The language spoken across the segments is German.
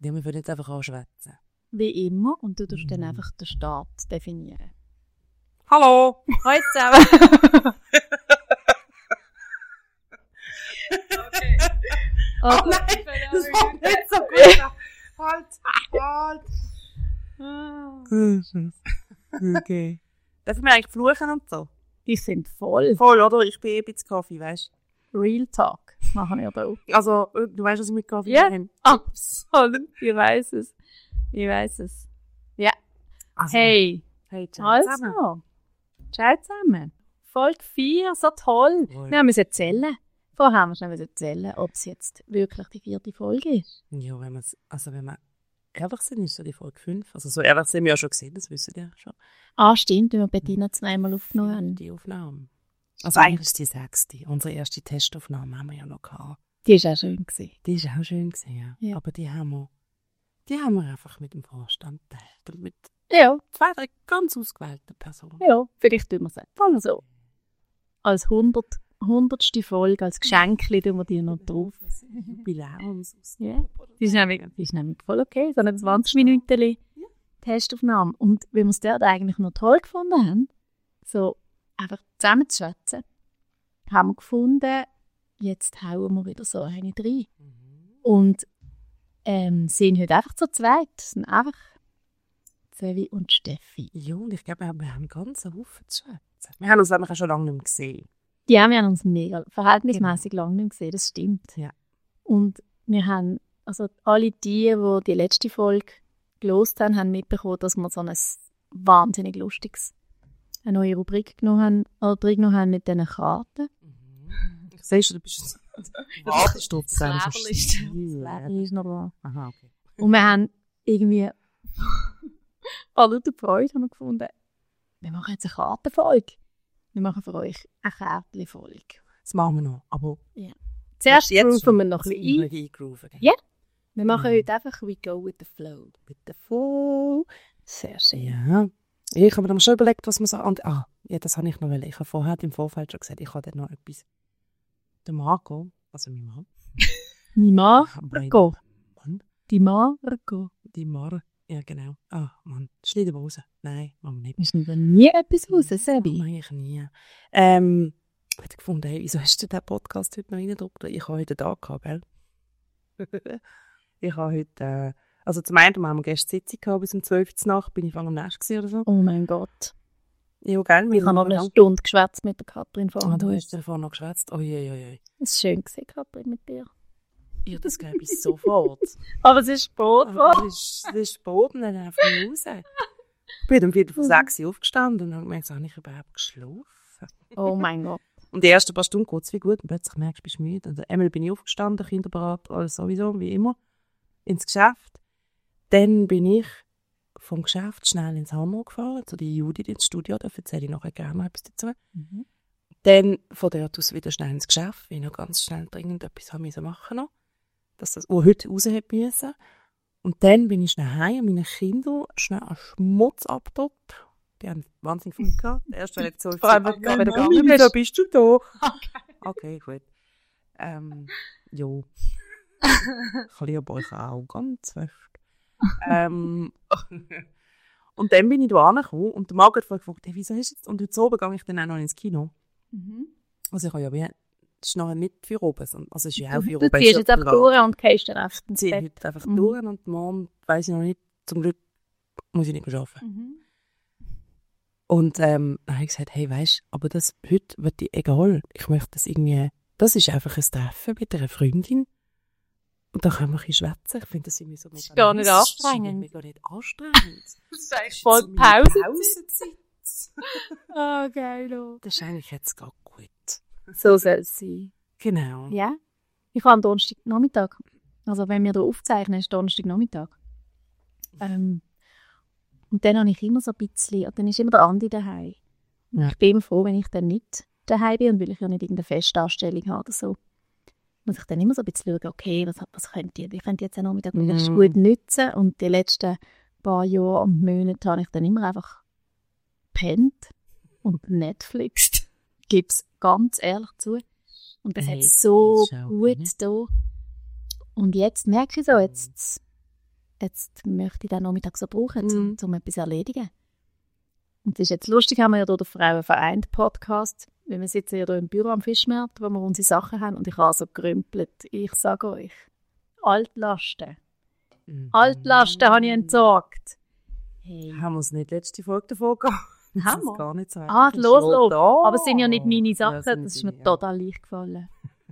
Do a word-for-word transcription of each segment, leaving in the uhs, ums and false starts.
Ja, wir würden jetzt einfach anschwätzen. Wie immer. Und du tust dann einfach den Start definieren. Hallo! Hallo zusammen! Okay. Oh, Oh nein, das war nicht so gut. Halt, halt. Okay. Darf ich mir eigentlich fluchen und so? Die sind voll. Voll, oder? Ich bin eh ein bisschen Kaffee, weißt Real Talk machen wir da. Also, du weißt, was ich mit Kaffee Ja, meine? absolut. Ich weiss es. Ich weiss es. Ja. Also, Hey. Hey, ciao zusammen. Also. Ciao zusammen. Folge vier, so toll. Voll. Wir müssen zählen. Vorher haben wir schnell erzählen, ob es jetzt wirklich die vierte Folge ist. Ja, wenn wir also wenn wir ehrlich sind, ist es die Folge fünf. Also so ehrlich sind wir ja schon gesehen, das wissen die ja schon. Ah, stimmt, wenn wir Bettina zweimal aufgenommen haben. Die Aufnahme. Also eigentlich ist die sechste. Unsere erste Testaufnahme haben wir ja noch gehabt. Die war auch schön gewesen. Die ist auch schön gewesen, ja. Ja. Aber die haben wir, die haben wir einfach mit dem Vorstand geteilt. Und mit Ja, zwei, drei ganz ausgewählten Personen. ja, vielleicht tun wir es einfach so. Als hundert, hundertste Folge, als Geschenkli tun wir die noch drauf. Jubiläums. Ja, die ist nämlich, die ist nämlich voll okay, so eine zwanzig Minuten Testaufnahme. Und wenn wir es dort eigentlich noch toll gefunden haben, so einfach zusammen zu schwätzen, haben wir gefunden, jetzt hauen wir wieder so eine rein. Und ähm, sind heute einfach zu zweit. Es sind einfach Sevi und Steffi. Ja, und ich glaube, wir haben, wir haben ganz einen Haufen zu schwätzen. Wir haben uns nämlich auch schon lange nicht mehr gesehen. Ja, wir haben uns mega, verhältnismäßig lange nicht gesehen, das stimmt. Ja. Und wir haben, also alle die, die die letzte Folge gelost haben, haben mitbekommen, dass wir so ein wahnsinnig lustiges, eine neue Rubrik genommen haben, oder drin genommen haben mit diesen Karten. Ich sehe schon, du bist wartest du Das Leben ist noch da. Aha, okay. Und wir haben irgendwie alle der Freude haben wir gefunden, wir machen jetzt eine Kartenfolge. Wir machen für euch eine Kartenfolge. Das machen wir noch, aber Zuerst jetzt grooven wir noch ein bisschen ein. eingrooven. Ja. Wir machen Mhm. heute einfach «We go with the flow». Mit der Flow. Sehr schön. Ja. Ich habe mir schon überlegt, was man so an... Ah, ja, das habe ich noch wollen. Ich habe vorher im Vorfeld schon gesagt, ich habe dann noch etwas... Der Marco, also mein Mann. Die Mein Marco. Mann. Die Marco. Die Mar... Ja, genau. Ah, Mann. Schneidehose. Nein, machen wir nicht. Wir schneiden nie etwas raus, Sebi. Nein, ich nie. Ähm, ich habe gefunden, hey, wieso hast du den Podcast heute noch reingedruckt? Ich habe heute einen Tag gehabt, gell? Ich habe heute... Äh, also zum einen haben wir gestern Sitzung gehabt, bis um zwölf Uhr Nacht, bin ich voll am Nest gewesen oder so. Oh mein Gott. Ja, gell? Ich habe noch eine Stunde geschwätzt mit der Katrin Ah, vorhin. du hast davon noch geschwätzt? Oh, je, je, je. Es war schön gewesen, Katrin, mit dir. Ja, das glaube ich sofort. Aber es ist Sport. Aber es ist, es ist Boden, dann einfach nicht raus. Ich bin um Viertel vor sechs Uhr aufgestanden und habe gemerkt, habe ich überhaupt geschlafen? Oh mein Gott. Und die ersten paar Stunden geht es wie gut und plötzlich merkst du, bist müde. Und einmal bin ich aufgestanden, Kinderberater, alles sowieso, wie immer, ins Geschäft. Dann bin ich vom Geschäft schnell ins Hammer gefahren, zu der Judith ins Studio, da erzähle ich nachher gerne noch etwas dazu. Mhm. Dann von dort aus wieder schnell ins Geschäft, weil ich noch ganz schnell dringend etwas haben müssen machen noch, dass das, wo heute raus hätte müssen. Und dann bin ich schnell heim und meine Kinder schnell einen Schmutz abgedruckt. Die haben wahnsinnig viel gehabt. Erst wenn ich so Vor allem, wenn du okay, gegangen Mami, bist. da bist du da. Okay. Okay, gut. Ähm, jo. Ich liebe euch auch ganz fest. ähm, und dann bin ich da angekommen und der Margot hat gefragt, hey, wieso ist jetzt? Und heute oben gehe ich dann auch noch ins Kino. Mhm. Also ich habe ja wie, das ist nachher nicht für oben, sondern, also es ist ja auch für Du oben. ziehst ist jetzt ja einfach privat. durch und gehst dann einfach Ich ins ziehe Bett. heute einfach Mhm. durch und morgen weiss ich noch nicht, zum Glück muss ich nicht mehr arbeiten. Mhm. Und ähm, dann habe ich gesagt, hey, weisst du, aber das heute wird die egal. Ich möchte das irgendwie, das ist einfach ein Treffen mit einer Freundin. Und da können wir ein bisschen schwätzen. Ich finde das irgendwie so mega ist gar nicht nice. anstrengend. Das ist mega nicht anstrengend. Das ist eigentlich Das voll ist jetzt so meine Pause. Pausenzeit. Ah, geil. Oh. Das ist eigentlich jetzt gar gut. So soll es sein. Genau. Ja. Ich habe am Donnerstagnachmittag, also wenn wir hier aufzeichnen, ist Donnerstagnachmittag. Ähm, und dann habe ich immer so ein bisschen, und dann ist immer der Andi daheim. Ja. Ich bin immer froh, wenn ich dann nicht daheim bin und weil ich ja nicht irgendeine Festanstellung habe oder so. Muss ich dann immer so ein bisschen schauen, okay, was, was könnt ihr, wie könnt ihr jetzt den Nachmittag möglichst Mhm. gut nutzen. Und die letzten paar Jahre und Monate habe ich dann immer einfach gepennt und Netflix. Ich gebe es ganz ehrlich zu. Und das Hey, hat so das ist auch gut okay. da. Und jetzt merke ich so, jetzt jetzt möchte ich den Nachmittag so brauchen, Mhm. um, um etwas zu erledigen. Und es ist jetzt lustig, haben wir ja hier den Frauenverein-Podcast, weil wir sitzen ja hier im Büro am Fischmarkt, wo wir unsere Sachen haben und ich habe so gerümpelt. Ich sage euch, Altlasten. Mhm. Altlasten habe ich entsorgt. Hey. Haben wir uns nicht letzte Folge davon gehabt? Das Haben ist wir? gar nicht so Ah, einfach. los, Ist los. da. Aber es sind ja nicht meine Ja, Sachen, sind das ist deine, mir ja. total leicht gefallen.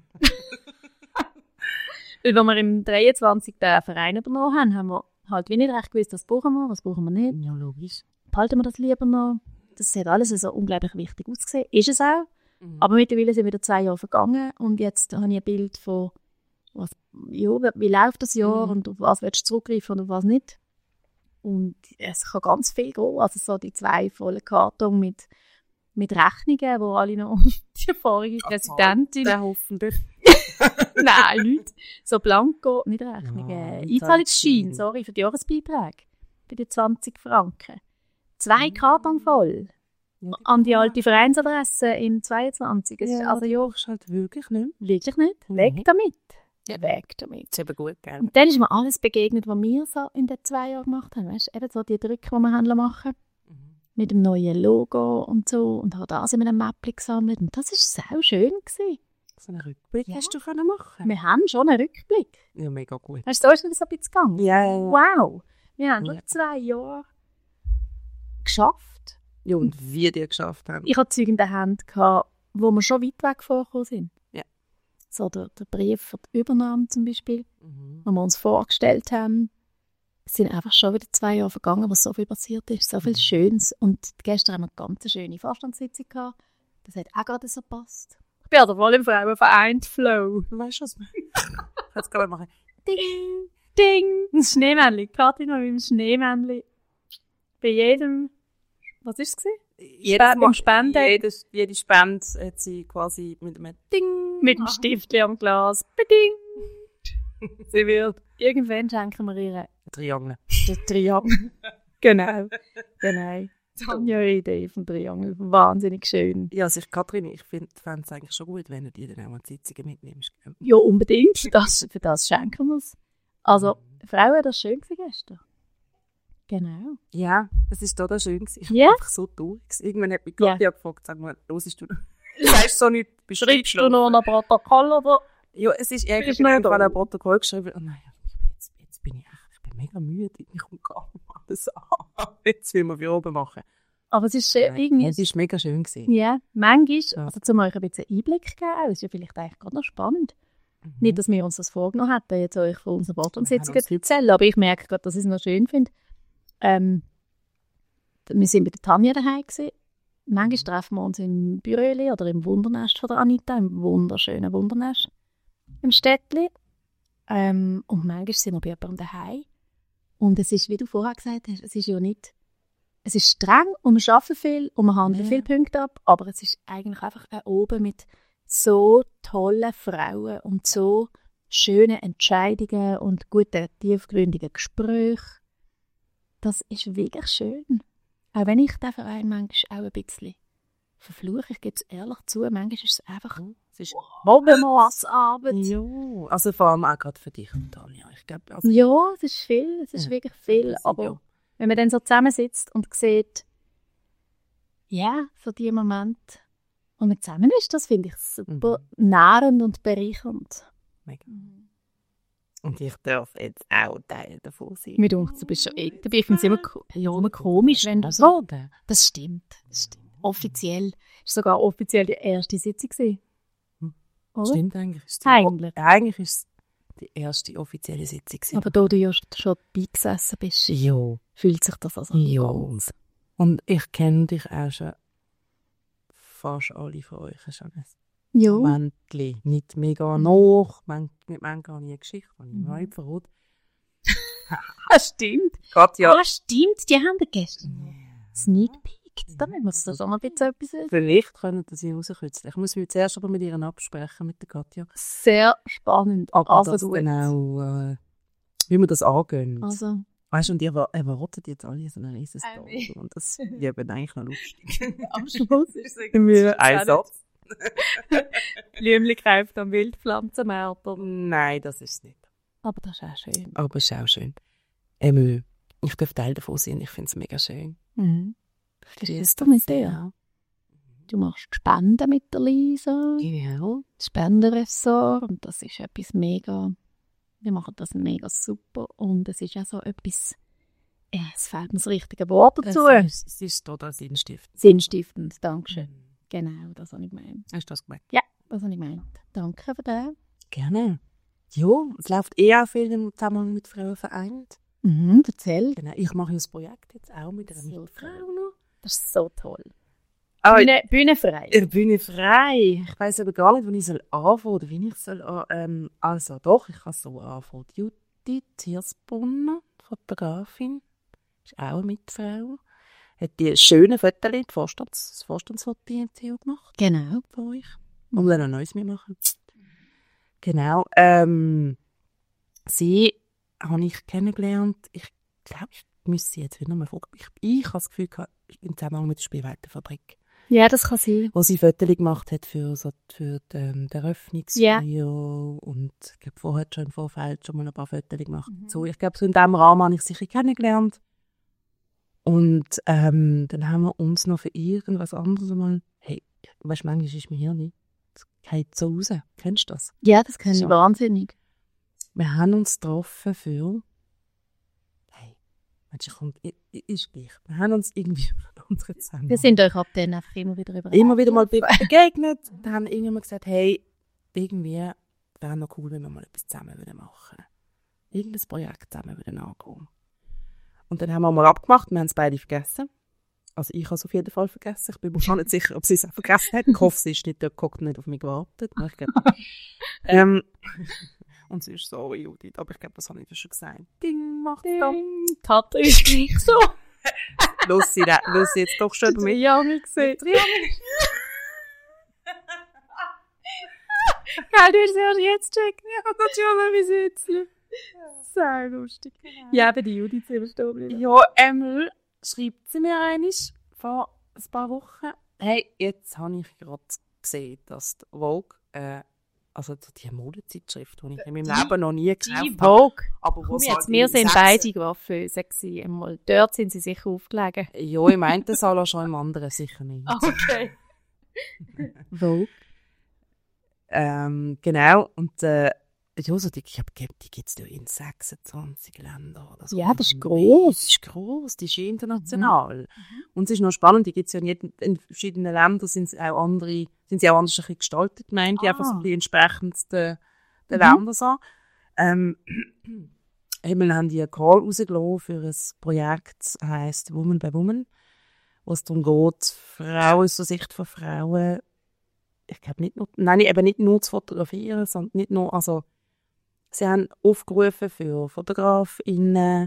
Weil wenn wir im dreiundzwanzig den Verein übernommen haben, haben wir halt wie nicht recht gewusst, was brauchen wir, was brauchen wir nicht. Ja, logisch. Behalten wir das lieber noch? Das hat alles so unglaublich wichtig ausgesehen. Ist es auch. Mhm. Aber mittlerweile sind wieder zwei Jahre vergangen und jetzt habe ich ein Bild von, was, ja, wie, wie läuft das Jahr Mhm. und auf was willst du zurückgreifen und auf was nicht. Und es kann ganz viel gehen. Also so die zwei vollen Karton mit, mit Rechnungen, wo alle noch die vorige Präsidentin... Der hoffentlich. Nein, nicht. So Blanco, nicht Rechnungen, Ja, Einzahlungsschein, sorry, für die Jahresbeiträge. Für die zwanzig Franken. Zwei Mhm. Karton voll. Ja, An die alte Vereinsadresse in zweiundzwanzig. Es ist Ja, also also ja, ja, ist halt wirklich nicht mehr. wirklich nicht. Mhm. Weg damit. Ja. Weg damit. Ist eben gut, gell? Und dann ist mir alles begegnet, was wir so in den zwei Jahren gemacht haben. Weißt du, eben so die Drücke, die wir haben machen Mhm. mit dem neuen Logo und so. Und habe das in einem Mäppchen gesammelt. Und das war sau schön gewesen. So einen Rückblick Ja. hast du können machen. Wir haben schon einen Rückblick. Ja, mega gut. Hast du da schon so ein bisschen gegangen? Ja, ja, ja. Wow. Wir haben Ja. schon zwei Jahre geschafft. Ja, und wie die geschafft haben. Ich hatte Zeug in der Hand, gehabt, wo wir schon weit weg vorgekommen sind. Ja. So der, der Brief für die Übernahme zum Beispiel, Mhm. wo wir uns vorgestellt haben. Es sind einfach schon wieder zwei Jahre vergangen, wo so viel passiert ist, so viel Mhm. Schönes. Und gestern haben wir eine ganz schöne Vorstandssitzung gehabt. Das hat auch gerade so gepasst. Ich bin also voll im Frauenverein Flow. Weißt du was? Jetzt kann man machen. Ding, ding. Das Schneemännchen. Kathi noch mit dem Schneemännchen. Bei jedem, was war es? Jedes Beim Spenden. Jede, jede Spende hat sie quasi mit einem Ding. Mit dem Stift am Glas. Bedingt. Sie wird. Irgendwann schenken wir ihr Triangel. den Triangel. Genau. Genau. Ja, Idee vom Triangel. Wahnsinnig schön. Ja, also ich, Katrin, ich fände es eigentlich schon gut, wenn du die dann auch an die Sitzungen mitnimmst. Gell? Ja, unbedingt. Das, für das schenken wir es. Also, Frauen, das war schön gewesen gestern. Genau. Ja, es war total schön. gewesen. Ich war Ja? einfach so durch. Irgendwann hat mich Ja. Katja gefragt, sag mal, hörst du noch? Sagst so nicht, bist Schreibst du noch ein Protokoll oder? Ja, es ist irgendwie, Bist ich du habe noch da? ein Protokoll geschrieben. Oh nein, ich bin jetzt, jetzt bin ich echt, ich bin mega müde. Ich komme gar nicht mehr alles an. Jetzt will man für oben machen. Aber es ist schön, Nein, irgendwie. es war mega schön gewesen. Ja, manchmal, Ja. also zum euch ein bisschen Einblick geben, auch, ist ja vielleicht eigentlich gerade noch spannend. Mhm. Nicht, dass wir uns das vorgenommen hätten, jetzt euch von unseren Vorstandssitzungen Nein, zu erzählen, aber ich merke gerade, dass ich es noch schön finde. Ähm, wir sind bei der Tanja daheim gewesen. Manchmal treffen wir uns im Büröli oder im Wundernest von der Anita, im wunderschönen Wundernest im Städtli. Ähm, und manchmal sind wir bei jemandem daheim. Und es ist, wie du vorher gesagt hast, es ist ja nicht, es ist streng und wir arbeiten viel und wir handeln Ja. viele Punkte ab, aber es ist eigentlich einfach ein Oben mit so tollen Frauen und so schönen Entscheidungen und guten, tiefgründigen Gesprächen. Das ist wirklich schön. Auch wenn ich den Verein manchmal auch ein bisschen verfluche, ich gebe es ehrlich zu, manchmal ist es einfach Es ist, Hobbymassarbeit. ja, also vor allem auch gerade für dich und Tanja. Ich glaube, also, Ja, es ist viel, es ist Ja. wirklich viel, Das- aber ja. wenn man dann so zusammensitzt und sieht, ja, für die Moment, und man zusammen ist, das finde ich super nährend und bereichernd. mega. Und ich darf jetzt auch Teil davon sein. Mir denkt, du bist schon eh dabei. Ich finde es immer, ko- ja, immer komisch, wenn du so... so. Das stimmt, das stimmt. Offiziell. Es war sogar offiziell die erste Sitzung gewesen. Hm. Oder? Stimmt eigentlich. Ist die, Eigentlich. Eigentlich ist es die erste offizielle Sitzung gewesen. Aber da du ja schon dabei gesessen bist, ja. fühlt sich das also Ja. ganz... Und ich kenne dich auch schon. Fast alle von euch haben schon ein Ja. Mäntli. Nicht mega noch. Man, mit manchen habe ich eine Geschichte, die ich Mhm. noch nicht verrate. Ah, stimmt. Katja, Ah, stimmt, die haben wir gestern. Sneak Peek. Da müssen wir uns das auch noch ein bisschen etwas... vielleicht können das hier rauskürzen. Ich muss mich zuerst aber mit ihr absprechen, mit der Katja. Sehr spannend. Aber Also das gut. dann auch, äh, wie wir das angehen. Also, Weißt du, und ihr wa- erwartet jetzt alle so eine riesen Äh, Story. Und das wird eben eigentlich noch lustig. am Schluss ist es Wir ein Satz. Blümchen gekauft am Wildpflanzenmarkt. oder? Nein, das ist es nicht. Aber das ist auch schön. Aber es ist auch schön. ähm, ich darf Teil davon sein. Ich finde es mega schön. Mhm. Was ist das mit dir? Ja. Du machst Spenden mit der Lisa. Genau. Spendenressort. Und das ist etwas mega, wir machen das mega super. Und es ist auch so etwas, ja, es fehlt mir das richtige Wort dazu. Es ist, es ist total sinnstiftend. Sinnstiftend, danke schön. Mhm. Genau, das habe ich gemeint. Hast du das gemeint? Ja, das habe ich gemeint. Danke für das. Gerne. Ja, es läuft eh auch viel im Zusammenhang mit Frauenvereinen. Mhm, erzähl. Genau. Ich mache ja das Projekt jetzt auch mit einer So Mitfrau toll. noch. Das ist so toll. Ah, Bühne, Bühne frei. Ich bin frei. Ich weiss aber gar nicht, wo ich soll anfangen oder wie ich soll an- ähm, also doch, ich kann so anfangen. Die Judith Hirsbrunner, Fotografin, ist auch eine Mitfrau. Hat die schönen Fotos, die Vorstands, das Vorstandsfoto gemacht Genau. von euch. Und dann ein neues mehr machen. Genau. Ähm, sie habe ich kennengelernt. Ich glaube, ich müsste sie jetzt wieder mal fragen. Ich, ich habe das Gefühl gehabt, im Zusammenhang mit der Spielweltenfabrik. Ja, das kann sein. Wo sie Fotos gemacht hat für, so, für die, ähm, die Eröffnungsfeier und ich glaube, vorher hat schon im Vorfeld schon mal ein paar Fotos gemacht. Mhm. So, ich glaube, so in diesem Rahmen habe ich sie kennengelernt. Und ähm, dann haben wir uns noch für irgendwas anderes mal, hey, weißt du, manchmal ist mir hier nicht, es geht so raus. Kennst du das? Ja, das kenne ich So. wahnsinnig. Wir haben uns getroffen für, hey, Mensch, ich komm, i- i- ist gleich. Wir haben uns irgendwie für unsere Zusammenhang Wir sind euch ab dann einfach immer wieder über immer wieder mal be- begegnet und haben irgendwann gesagt, hey, irgendwie wäre noch cool, wenn wir mal etwas zusammen würden machen. Irgendein Projekt zusammen würden angehen. Und dann haben wir mal abgemacht, wir haben es beide vergessen. Also ich habe es auf jeden Fall vergessen. Ich bin mir gar nicht sicher, ob sie es auch vergessen hat. Ich hoffe, sie ist nicht dort geguckt und nicht auf mich gewartet. Aber ich glaube, ähm, und sie ist so, Judith, aber ich glaube, das habe ich dir schon gesagt. Ding, mach das. Tat ist gleich so. Lucy, da- Lucy jetzt doch schon über mich. Ja, ich gesehen. Geil, du hast ja jetzt checken. Ja, natürlich, wie sitzen. Sehr lustig. Ja, aber die Judith ist immer stehen geblieben. Ja, Emil schreibt sie mir einisch vor ein paar Wochen. Hey, jetzt habe ich gerade gesehen, dass die Vogue, äh, also die Modezeitschrift, die ich in meinem Die- Leben noch nie Die gekauft habe. Vogue. Aber Komm was jetzt, halt wir in sind sechs- beide Waffe sexy. Einmal dort sind sie sicher aufgelegen. Ja, im einen Saal schon, im anderen sicher nicht. Okay. Vogue. Ähm, genau, und äh, ja, so die, ich glaube, die gibt es ja in sechsundzwanzig Ländern. Oder so. Ja, das ist gross. Das ist gross, die ist international. Mhm. Und es ist noch spannend, die gibt es ja in, jedem, in verschiedenen Ländern, sind sie auch andere, sind sie auch anders ein bisschen gestaltet, meine ich, Ah. einfach so ein bisschen entsprechend den, den Mhm. Ländern so. Ähm, eben haben die einen Call rausgelassen für ein Projekt, das heisst Woman by Woman, wo es darum geht, Frauen aus der Sicht von Frauen, ich glaube nicht nur, nein, eben nicht nur zu fotografieren, sondern nicht nur, also sie haben aufgerufen für FotografInnen,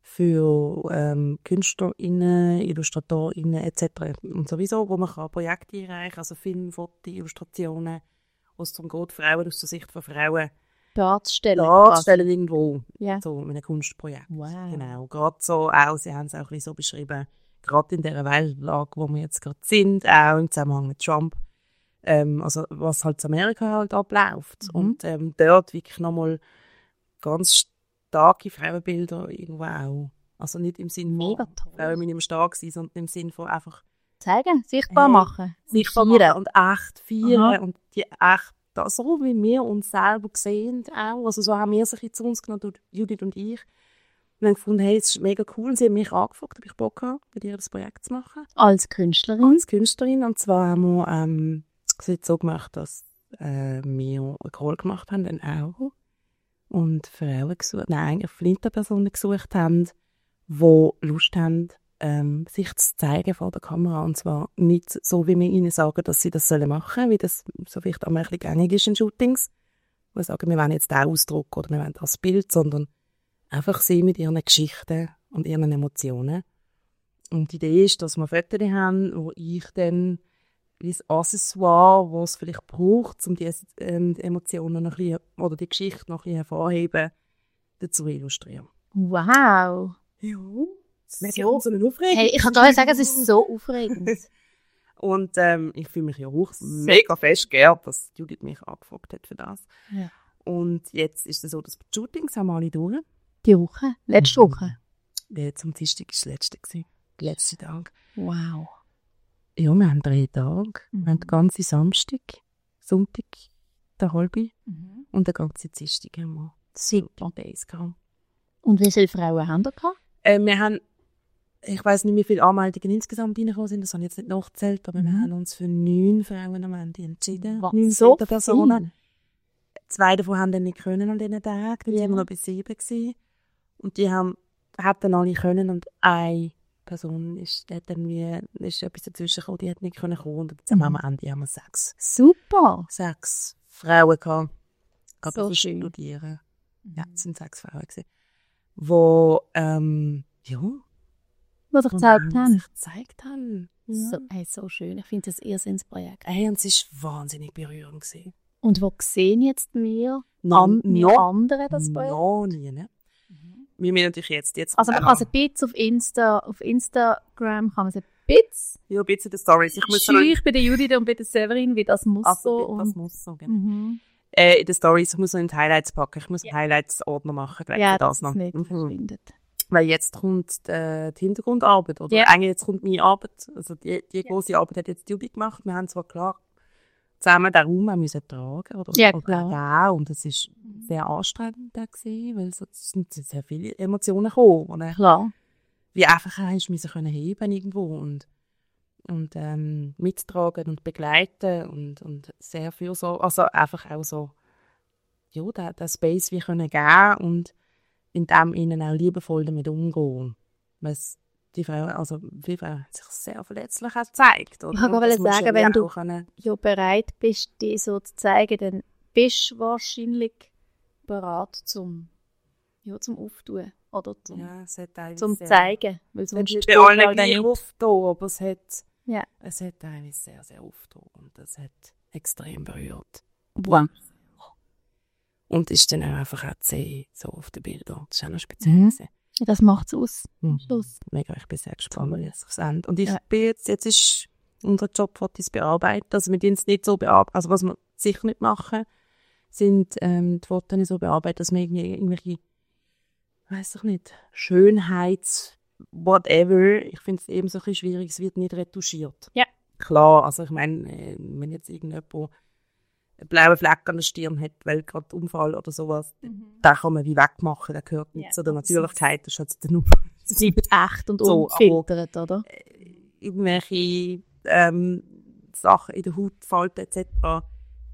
für ähm, KünstlerInnen, IllustratorInnen et cetera. Und sowieso, wo man kann Projekte einreichen kann, also Film, Foto, Illustrationen, wo es darum geht, Frauen aus der Sicht von Frauen Darzustellen. darzustellen irgendwo, Ja. so in einem Kunstprojekt. Wow. Genau, gerade so auch, sie haben es auch ein bisschen so beschrieben, gerade in dieser Weltlage, wo wir jetzt gerade sind, auch im Zusammenhang mit Trump, ähm, also was halt in Amerika halt abläuft. Mhm. Und ähm, dort wirklich nochmal ganz starke Frauenbilder irgendwo auch. Also nicht im Sinne von Mega toll. Frauen müssen immer stark sein, sondern im Sinne von einfach Zeigen, sichtbar Hey, machen. sichtbar Feiern. machen und echt feiern Aha. und die echt, das, so wie wir uns selber sehen auch, also so haben wir sich zu uns genommen, Judith und ich. Und haben gefunden, hey, es ist mega cool. Und sie haben mich angefragt, ob ich Bock habe, mit ihr das Projekt zu machen. Als Künstlerin. Als Künstlerin. Und zwar haben wir ähm, es jetzt so gemacht, dass äh, wir einen Call gemacht haben, einen Euro. Und Frauen gesucht, nein, eigentlich Flinterpersonen gesucht haben, die Lust haben, ähm, sich zu zeigen vor der Kamera. Und zwar nicht so, wie wir ihnen sagen, dass sie das sollen machen, wie das so vielleicht auch ein bisschen gängig ist in Shootings. Wo wir sagen, wir wollen jetzt den Ausdruck oder wir wollen das Bild, sondern einfach sie mit ihren Geschichten und ihren Emotionen. Und die Idee ist, dass wir Fotos haben, wo ich dann wie ein Accessoire, das es vielleicht braucht, um die, ähm, die Emotionen noch ein bisschen, oder die Geschichte noch ein bisschen hervorheben, dazu illustrieren. Wow. Ja. So. So eine Aufregung. Hey, ich kann gar nicht sagen, es ist so aufregend. Und ähm, ich fühle mich ja auch mega fest geehrt, dass Judith mich angefragt hat für das. Ja. Und jetzt ist es so, dass die Shootings haben wir alle durch. Die Woche? Letzte Woche? Jetzt am Dienstag war das letzte. Gewesen. Der letzte Tag. Wow. Ja, wir haben drei Tage. Mhm. Wir haben den ganzen Samstag, Sonntag, den halben Mhm. und den ganzen Dienstag haben wir Super. Days gehabt. Und wie viele Frauen haben da gehabt? Äh, wir haben, ich weiss nicht, wie viele Anmeldungen insgesamt reingekommen sind, das habe ich jetzt nicht nachgezählt, aber Mhm. wir haben uns für neun Frauen am Ende entschieden. Was? Neun So Personen. Zwei davon haben dann nicht können an diesen Tagen, dann Ja. waren wir noch bei sieben gewesen. Und die haben, hätten alle können und eine Person ist, die hat dann wie, ist etwas dazwischen gekommen, die hat nicht können kommen und jetzt Mhm. haben wir am Ende haben wir sechs, Super. sechs Frauen gehabt. Gerade So so schön. studieren. Ja, Mhm. es sind sechs Frauen gewesen. Wo, ähm, ja, Was ich und gezeigt haben habe. sich gezeigt haben. Ja. So, hey, so schön. Ich finde das ein Irrsinnsprojekt. Hey, und es war wahnsinnig berührend gewesen. Und wo sehen jetzt wir, Noch- an, wir noch- anderen das Projekt? Noch nie, ne? Wir müssen natürlich jetzt, jetzt Also man kann es ein bisschen auf, Insta, auf Instagram kann man es ein bisschen ja, ein bisschen die Stories. Ich muss noch- scheu bei der Judith und bei der Severin, wie das muss so. Also, das Und, muss so, genau. mhm. Äh, in den Stories, ich muss noch in die Highlights packen. Ich muss einen Ja. Highlights-Ordner machen, gleich Ja, für das das noch. ist nicht Mhm. verschwindet. Weil jetzt kommt äh, die Hintergrundarbeit, oder Ja. eigentlich jetzt kommt meine Arbeit. Also die, die große Arbeit hat jetzt Jubi gemacht. Wir haben zwar klar zusammen den Raum auch müssen tragen oder, Ja, oder klar. geben. Und es ist sehr anstrengend da gewesen, weil so, es sind sehr viele Emotionen gekommen, und er Klar. wie einfach hast müssen können heben irgendwo und und ähm, mittragen und begleiten und und sehr viel so, also einfach auch so, ja, den, den Space wie können geben und in dem ihnen auch liebevoll damit umgehen. Weil es die Frau, also die Frau hat sich sehr verletzlich auch gezeigt. Oder? Ich wollte Und gerade das musst sagen, ja wenn wie du- auch können- Ja, bereit bist, die so zu zeigen, dann bist du wahrscheinlich bereit zum, ja, zum Auftun. Oder zum, Ja, es hat teilweise zum sehr- Zeigen. Weil Es hat sonst nicht steht bei allen halt gleich nicht. aufgetan, aber es hat, Ja. es hat teilweise sehr, sehr aufgetan und das hat extrem berührt. Wow. Und ist dann auch einfach auch zu sehen, so auf den Bildern. Das ist auch noch speziell. Mhm. gewesen. Ja, das macht es aus. Mhm. Schluss. Mega, ich bin sehr gespannt Toll. jetzt aufs Ende. Und ich Ja. bin jetzt, jetzt ist unser Job, Fotos bearbeiten. Also wir tun es nicht so bearbeiten, also was wir sicher nicht machen, sind ähm, die Fotos so bearbeiten, dass wir irgendwie irgendwelche, weiss ich nicht, Schönheits, whatever, ich finde es eben so ein bisschen schwierig, es wird nicht retuschiert. Ja. Klar, also ich meine, äh, wenn jetzt irgendjemand einen blauen Fleck an der Stirn hat, weil gerade Unfall oder sowas, Mhm. den kann man wie wegmachen, der gehört nicht Ja, zu der absolut. Natürlichkeit, das ist jetzt nur Es bleibt echt und So, ungefiltert, oder? irgendwelche ähm, Sachen in der Haut, Falten et cetera.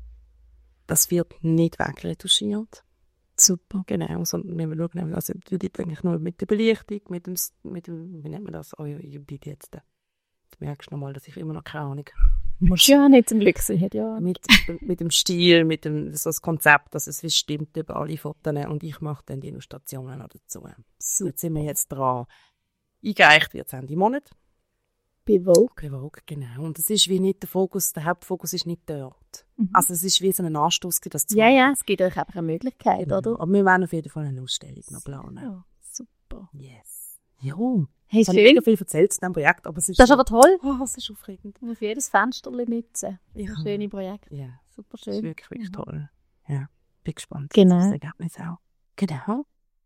Das wird nicht wegretuschiert. Super. Genau, sondern wir schauen, also Judith eigentlich nur mit der Belichtung, mit dem, mit dem, wie nennt man das? Oh, Judith jetzt. Jetzt merkst du nochmal, dass ich immer noch keine Ahnung Musst ja nicht zum Glück sein. hat Ja. mit, mit dem Stil, mit dem, so das Konzept, dass es wie stimmt über alle Fotos und ich mache dann die Illustrationen noch dazu. So, jetzt sind wir jetzt dran. Eingereicht wird es Ende Monat. Bei Vogue. Bei Vogue, genau. Und es ist wie nicht der Fokus, der Hauptfokus ist nicht dort. Mhm. Also es ist wie so ein Anstoß, das zu Ja, machen. ja, es gibt euch einfach eine Möglichkeit, Genau. oder? Aber wir werden auf jeden Fall eine Ausstellung noch planen. Ja, super. Yes. Ja. Hey, Ich habe nicht schön. mega viel erzählt zu diesem Projekt, aber es ist Das ist so- aber toll. Oh, es ist aufregend. Man muss jedes Fenster nutzen. Ja. Ein schönes Projekt. Ja, Super das ist schön. wirklich, wirklich Mhm. toll. Ja, bin gespannt. Genau. Das Ergebnis auch. Genau.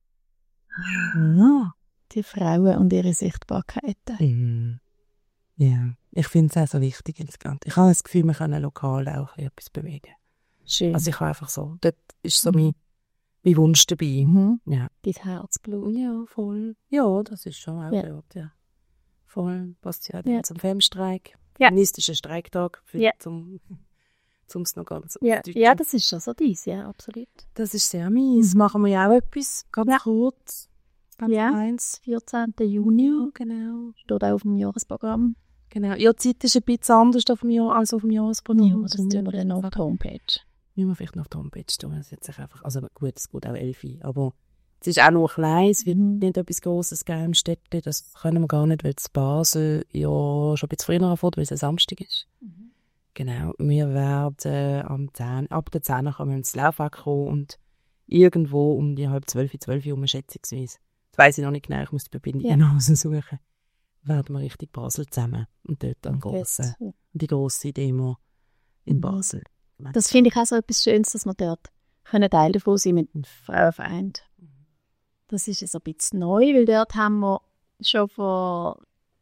Ja. Die Frauen und ihre Sichtbarkeiten. Mhm. Ja, ich finde es auch so wichtig insgesamt. Ich habe das Gefühl, wir können lokal auch etwas bewegen. Schön. Also ich habe einfach so, dort ist so Mhm. mein, mein Wunsch dabei. mhm. Ja. Dein Herzblut. Ja, voll. Ja, das ist schon auch Ja. dort, ja. Voll. Passt ja, Ja. zum Femstreik. Ja. Feministischer Streiktag. Für, Ja. Zum es noch ganz Ja, Deutsch- ja, das ist schon so dies, ja, absolut. Das ist sehr mies. Machen wir ja auch etwas. Ganz Ja. kurz. Ganz Ja. eins. vierzehnten Juni Ja, genau. steht auch auf dem Jahresprogramm. Genau. Ja, die Zeit ist ein bisschen anders auf dem Jahr als auf dem Jahresprogramm. Ja, das tun wir dann auf der Homepage. Müssen wir vielleicht noch auf der Homepage tun. Das ist einfach, also gut, es geht auch elfi, aber es ist auch nur klein, es wird Mhm. nicht etwas Grosses geben im Städtchen, das können wir gar nicht, weil es Basel ja schon ein bisschen früher anfängt, weil es ein Samstag ist. Mhm. Genau, wir werden am zehn, ab der zehn können wir ins Laufwerk kommen und irgendwo um die halb zwölf, zwölf Uhr schätzungsweise, das weiss ich noch nicht genau, ich muss die Verbindung Ja. noch raussuchen, werden wir Richtung Basel zusammen und dort an Okay. grosse, die grosse Demo in Mhm. Basel. Das finde ich auch so etwas Schönes, dass wir dort können Teil davon sein mit dem Frauenverein. Das ist so ein bisschen neu, weil dort haben wir schon vor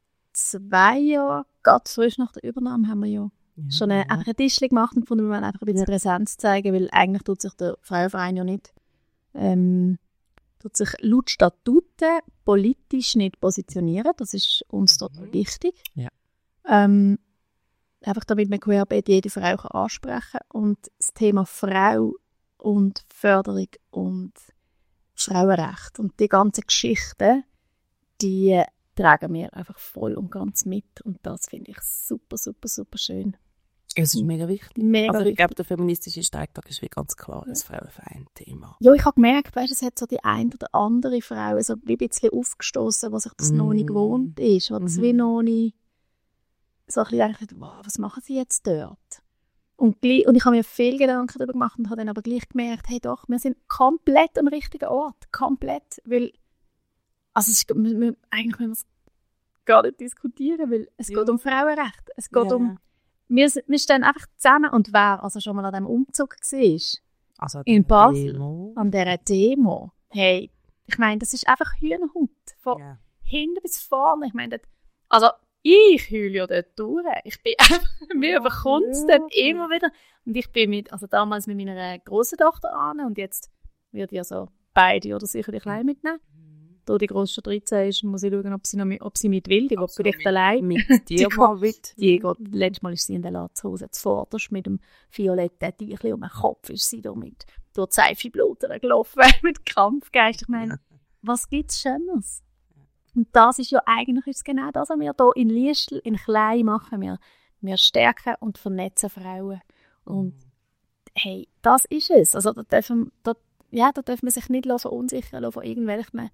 zwei Jahren, gerade frisch nach der Übernahme, haben wir ja, ja schon eine, ja. einfach ein Tischchen gemacht und gefunden, wir wollen einfach ein bisschen Präsenz zeigen, weil eigentlich tut sich der Frauenverein ja nicht, ähm, tut sich laut Statuten politisch nicht positionieren. Das ist uns total mhm. wichtig. Ja. Ähm, einfach damit man querbeet jede Frau kann ansprechen kann. Und das Thema Frau und Förderung und Frauenrecht und die ganzen Geschichten, die tragen wir einfach voll und ganz mit. Und das finde ich super, super, super schön. Es ist mega wichtig. Mega also ich wichtig. glaube, der feministische Streiktag ist wie ganz klar ein Frauenverein-Thema. Ja, ich habe gemerkt, weißt, es hat so die eine oder andere Frau so ein bisschen aufgestoßen, was sich das mm. noch nicht gewohnt ist, was mm-hmm. wie noch nicht so ein bisschen gedacht, wow, was machen sie jetzt dort? Und, gleich, und ich habe mir viel Gedanken darüber gemacht und habe dann aber gleich gemerkt, hey doch, wir sind komplett am richtigen Ort, komplett, weil also es ist, wir, wir, eigentlich müssen wir es gar nicht diskutieren, weil es ja. geht um Frauenrecht, es geht ja. um Wir, wir stehen einfach zusammen und wer also schon mal an diesem Umzug war, also in Basel, Demo. an dieser Demo, hey, ich meine, das ist einfach Hühnerhaut, von yeah. hinten bis vorne. Ich meine, das, also ich heule ja dort durch. Ich bin einfach, mir überkommt es dort immer wieder. Und ich bin mit, also damals mit meiner grossen Tochter an und jetzt wird ja so beide oder sicher die Kleine mitnehmen. Da die Grosse schon dreizehn ist, muss ich schauen, ob sie, noch mit, ob sie mit will. Die geht vielleicht allein. Mit dir mal mit. Die geht, letztes Mal ist sie in der Latzhose zuvorderst mit dem violetten Tüchli um den Kopf ist sie da mit durch die Seifenbluten gelaufen, mit Kampfgeist. Ich meine, was gibt's Schönes? Und das ist ja eigentlich ist genau das, was wir hier in Liestl, in Klein machen. Wir, wir stärken und vernetzen Frauen. Und hey, das ist es. Also da dürfen, da, ja, da dürfen wir sich nicht verunsichern lassen von irgendwelchen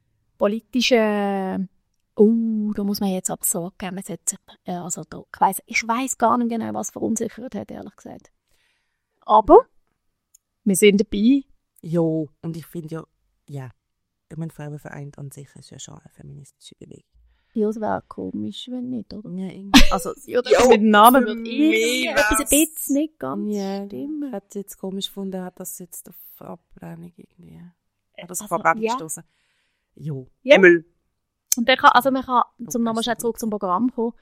politische, oh, da muss man jetzt Absorg geben. Also da, ich weiss, ich weiss gar nicht genau, was verunsichert hat, ehrlich gesagt. Aber wir sind dabei. Ja, und ich finde ja, ja, ich meine, Frauenverein an sich ist ja schon eine feministische Bewegung. Ja, es wäre komisch, wenn nicht, oder? Ja, also, ja, das ja, mit dem Namen wird etwas ein bisschen nicht ganz ja, stimmen. Ich hätte es jetzt komisch gefunden, hat das jetzt auf Ablehnung irgendwie, hat das auf also, Ablehnung ja. gestoßen. Jo. Ja. Emil. Und dann kann, also man kann, zum nochmal schnell zurück zum Programm kommen,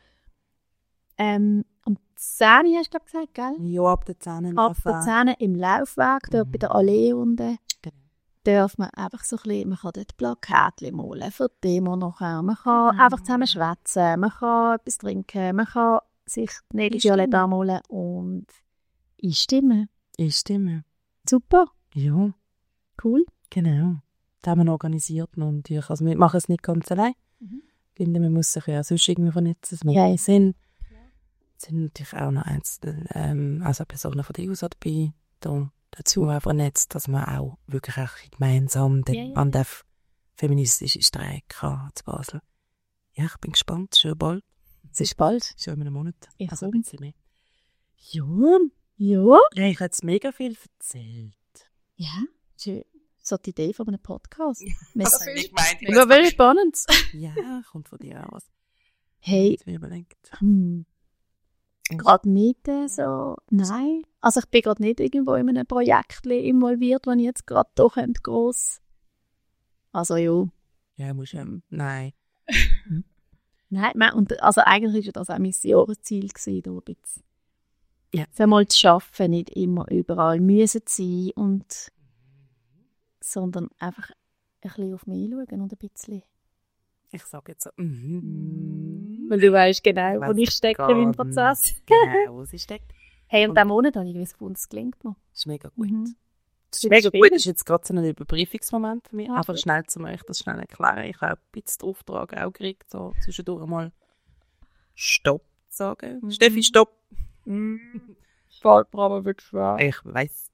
ähm, um zehn hast du gesagt, gell? Ja, ab der zehn. Ab der zehn im Laufweg, dort mhm. bei der Allee unten. Genau. Darf man einfach so ein bisschen, man kann dort Plakatchen malen für die Demo nachher. Man kann mhm. einfach zusammen schwätzen, man kann etwas trinken, man kann sich die Nägel violett anmalen und einstimmen. Einstimmen. Super. Ja. Cool. Genau. Das haben wir organisiert natürlich. Also wir machen es nicht ganz allein. Mhm. Ich finde, man muss sich ja sonst irgendwie vernetzen. Es macht ja. Sinn. Es sind natürlich auch noch einzelne ähm, also Personen von der E U S A dabei. Da, dazu auch vernetzt, dass man auch wirklich auch gemeinsam den, ja, ja. an den feministischen Streik kann zu Basel. Ja, ich bin gespannt. Schon bald. Es ist bald. Schon in einem Monat. Ich also ein bisschen mehr. Ja. Ja. Ja, ich habe jetzt mega viel erzählt. Ja, schön. So die Idee von einem Podcast. Ja, das habe ich gemeint. Ja, very spannend. Ja, kommt von dir aus. Hey. Hm. Gerade nicht äh, so, nein. Also ich bin gerade nicht irgendwo in einem Projekt involviert, das ich jetzt gerade doch gross. Also ja. Ja, muss ja. Nein. Nein, und also eigentlich war das auch mein Jahresziel gewesen, da ein bisschen. Ja. Für mal zu arbeiten, nicht immer überall müssen sein und sondern einfach ein bisschen auf mich schauen und ein bisschen. Ich sage jetzt so, mm-hmm. Weil du weißt genau, wo ich stecke in meinem Prozess. Genau, wo sie steckt. Hey, und, und diesen Monat habe ich gefunden, es gelingt mir. Das ist mega gut. Mhm. Das ist mega gut. Das ist jetzt gerade so ein Überprüfungsmoment für mich. Ja, einfach schnell zu euch das schnell erklären. Ich habe ein bisschen den Auftrag auch gekriegt, so zwischendurch mal Stopp sagen. Mhm. Steffi, Stopp! Mhm. Fallprobe wird schwer. Ich weiss.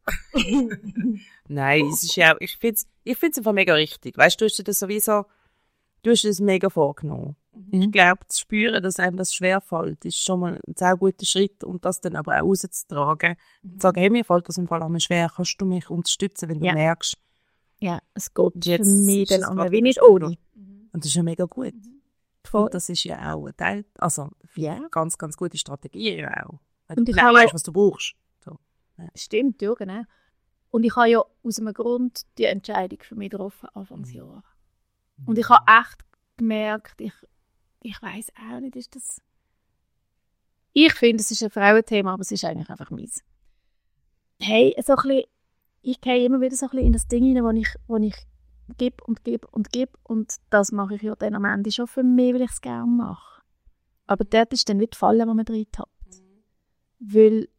Nein, es ist ja auch, ich finde es ich find's einfach mega richtig. Weißt du, du hast dir das sowieso, du hast dir das mega vorgenommen. Mhm. Ich glaube, zu spüren, dass einem das schwerfällt, ist schon mal ein sehr guter Schritt und das dann aber auch rauszutragen. Mhm. Und zu sagen, hey, mir fällt das im Fall einmal schwer, kannst du mich unterstützen, wenn du ja. merkst. Ja, es geht jetzt für mich dann auch wie nicht ohne. Und das ist ja mega gut. Mhm. Und das ist ja auch ein Teil, also ja. ganz, ganz gute Strategie ja auch. Und du weißt, was du brauchst. So. Ja. Stimmt, ja, genau. Und ich habe ja aus einem Grund die Entscheidung für mich getroffen, Anfangsjahr. Und ich habe echt gemerkt, ich, ich weiss auch nicht, ist das... Ich finde, es ist ein Frauenthema, aber es ist eigentlich einfach meins. Hey, so ein bisschen, ich gehe immer wieder so ein bisschen in das Ding hinein, wo ich, wo ich gebe und gebe und gebe. Und das mache ich ja dann am Ende schon für mich, weil ich es gerne mache. Aber dort ist dann wieder die Falle, wo man drin hat. Mhm. Weil...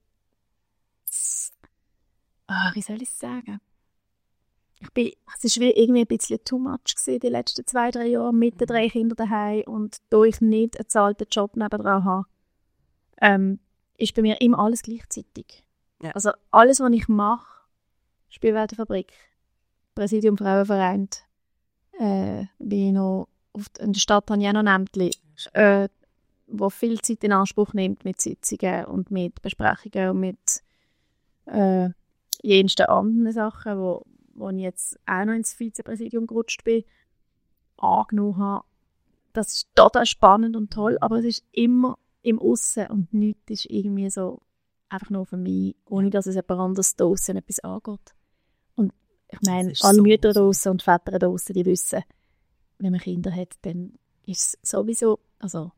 Ah, wie soll ich es sagen? Ich bin, es war irgendwie ein bisschen too much gewesen, die letzten zwei, drei Jahre mit den drei Kindern daheim. Und da ich nicht einen bezahlten Job nebendran habe, ähm, ist bei mir immer alles gleichzeitig. Ja. Also alles, was ich mache, Spielwarenfabrik, Präsidium Frauenverein, äh, bin ich noch auf, in der Stadt habe ich auch noch ein Ämtchen, äh, wo viel Zeit in Anspruch nimmt mit Sitzungen und mit Besprechungen und mit äh, jensten anderen Sachen, wo, wo ich jetzt auch noch ins Vizepräsidium gerutscht bin, angenommen habe. Das ist total spannend und toll, aber es ist immer im Aussen und nichts ist irgendwie so einfach nur für mich, ohne dass es jemand anderes draussen etwas angeht. Und ich meine, alle so Mütter draussen und Väter draussen, die wissen, wenn man Kinder hat, dann ist es sowieso, also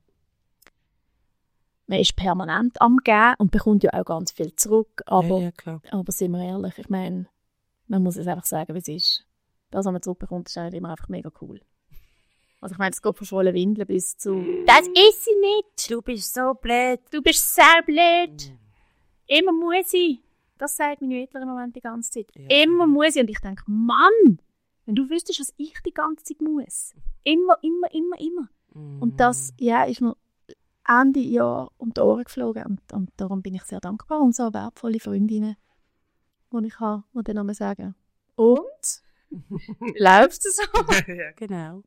man ist permanent am Geben und bekommt ja auch ganz viel zurück, aber, ja, ja, klar. aber sind wir ehrlich, ich meine, man muss es einfach sagen, wie es ist. Das, was man zurückbekommt, ist eigentlich immer einfach mega cool. Also ich meine, es geht von schwulen Windeln bis zu «Das ist sie nicht! Du bist so blöd! Du bist sehr blöd! Mm. Immer muss ich!» Das sagt meine Mutter im Moment die ganze Zeit. Ja. Immer muss ich. Und ich denke, Mann, wenn du wüsstest, was ich die ganze Zeit muss. Immer, immer, immer, immer. Mm. Und das, ja, ist mir Ende Jahr um die Ohren geflogen. Und, und darum bin ich sehr dankbar um so wertvolle Freundinnen, die ich habe, die dann nochmal sagen, und? Läuft es so? Ja, genau.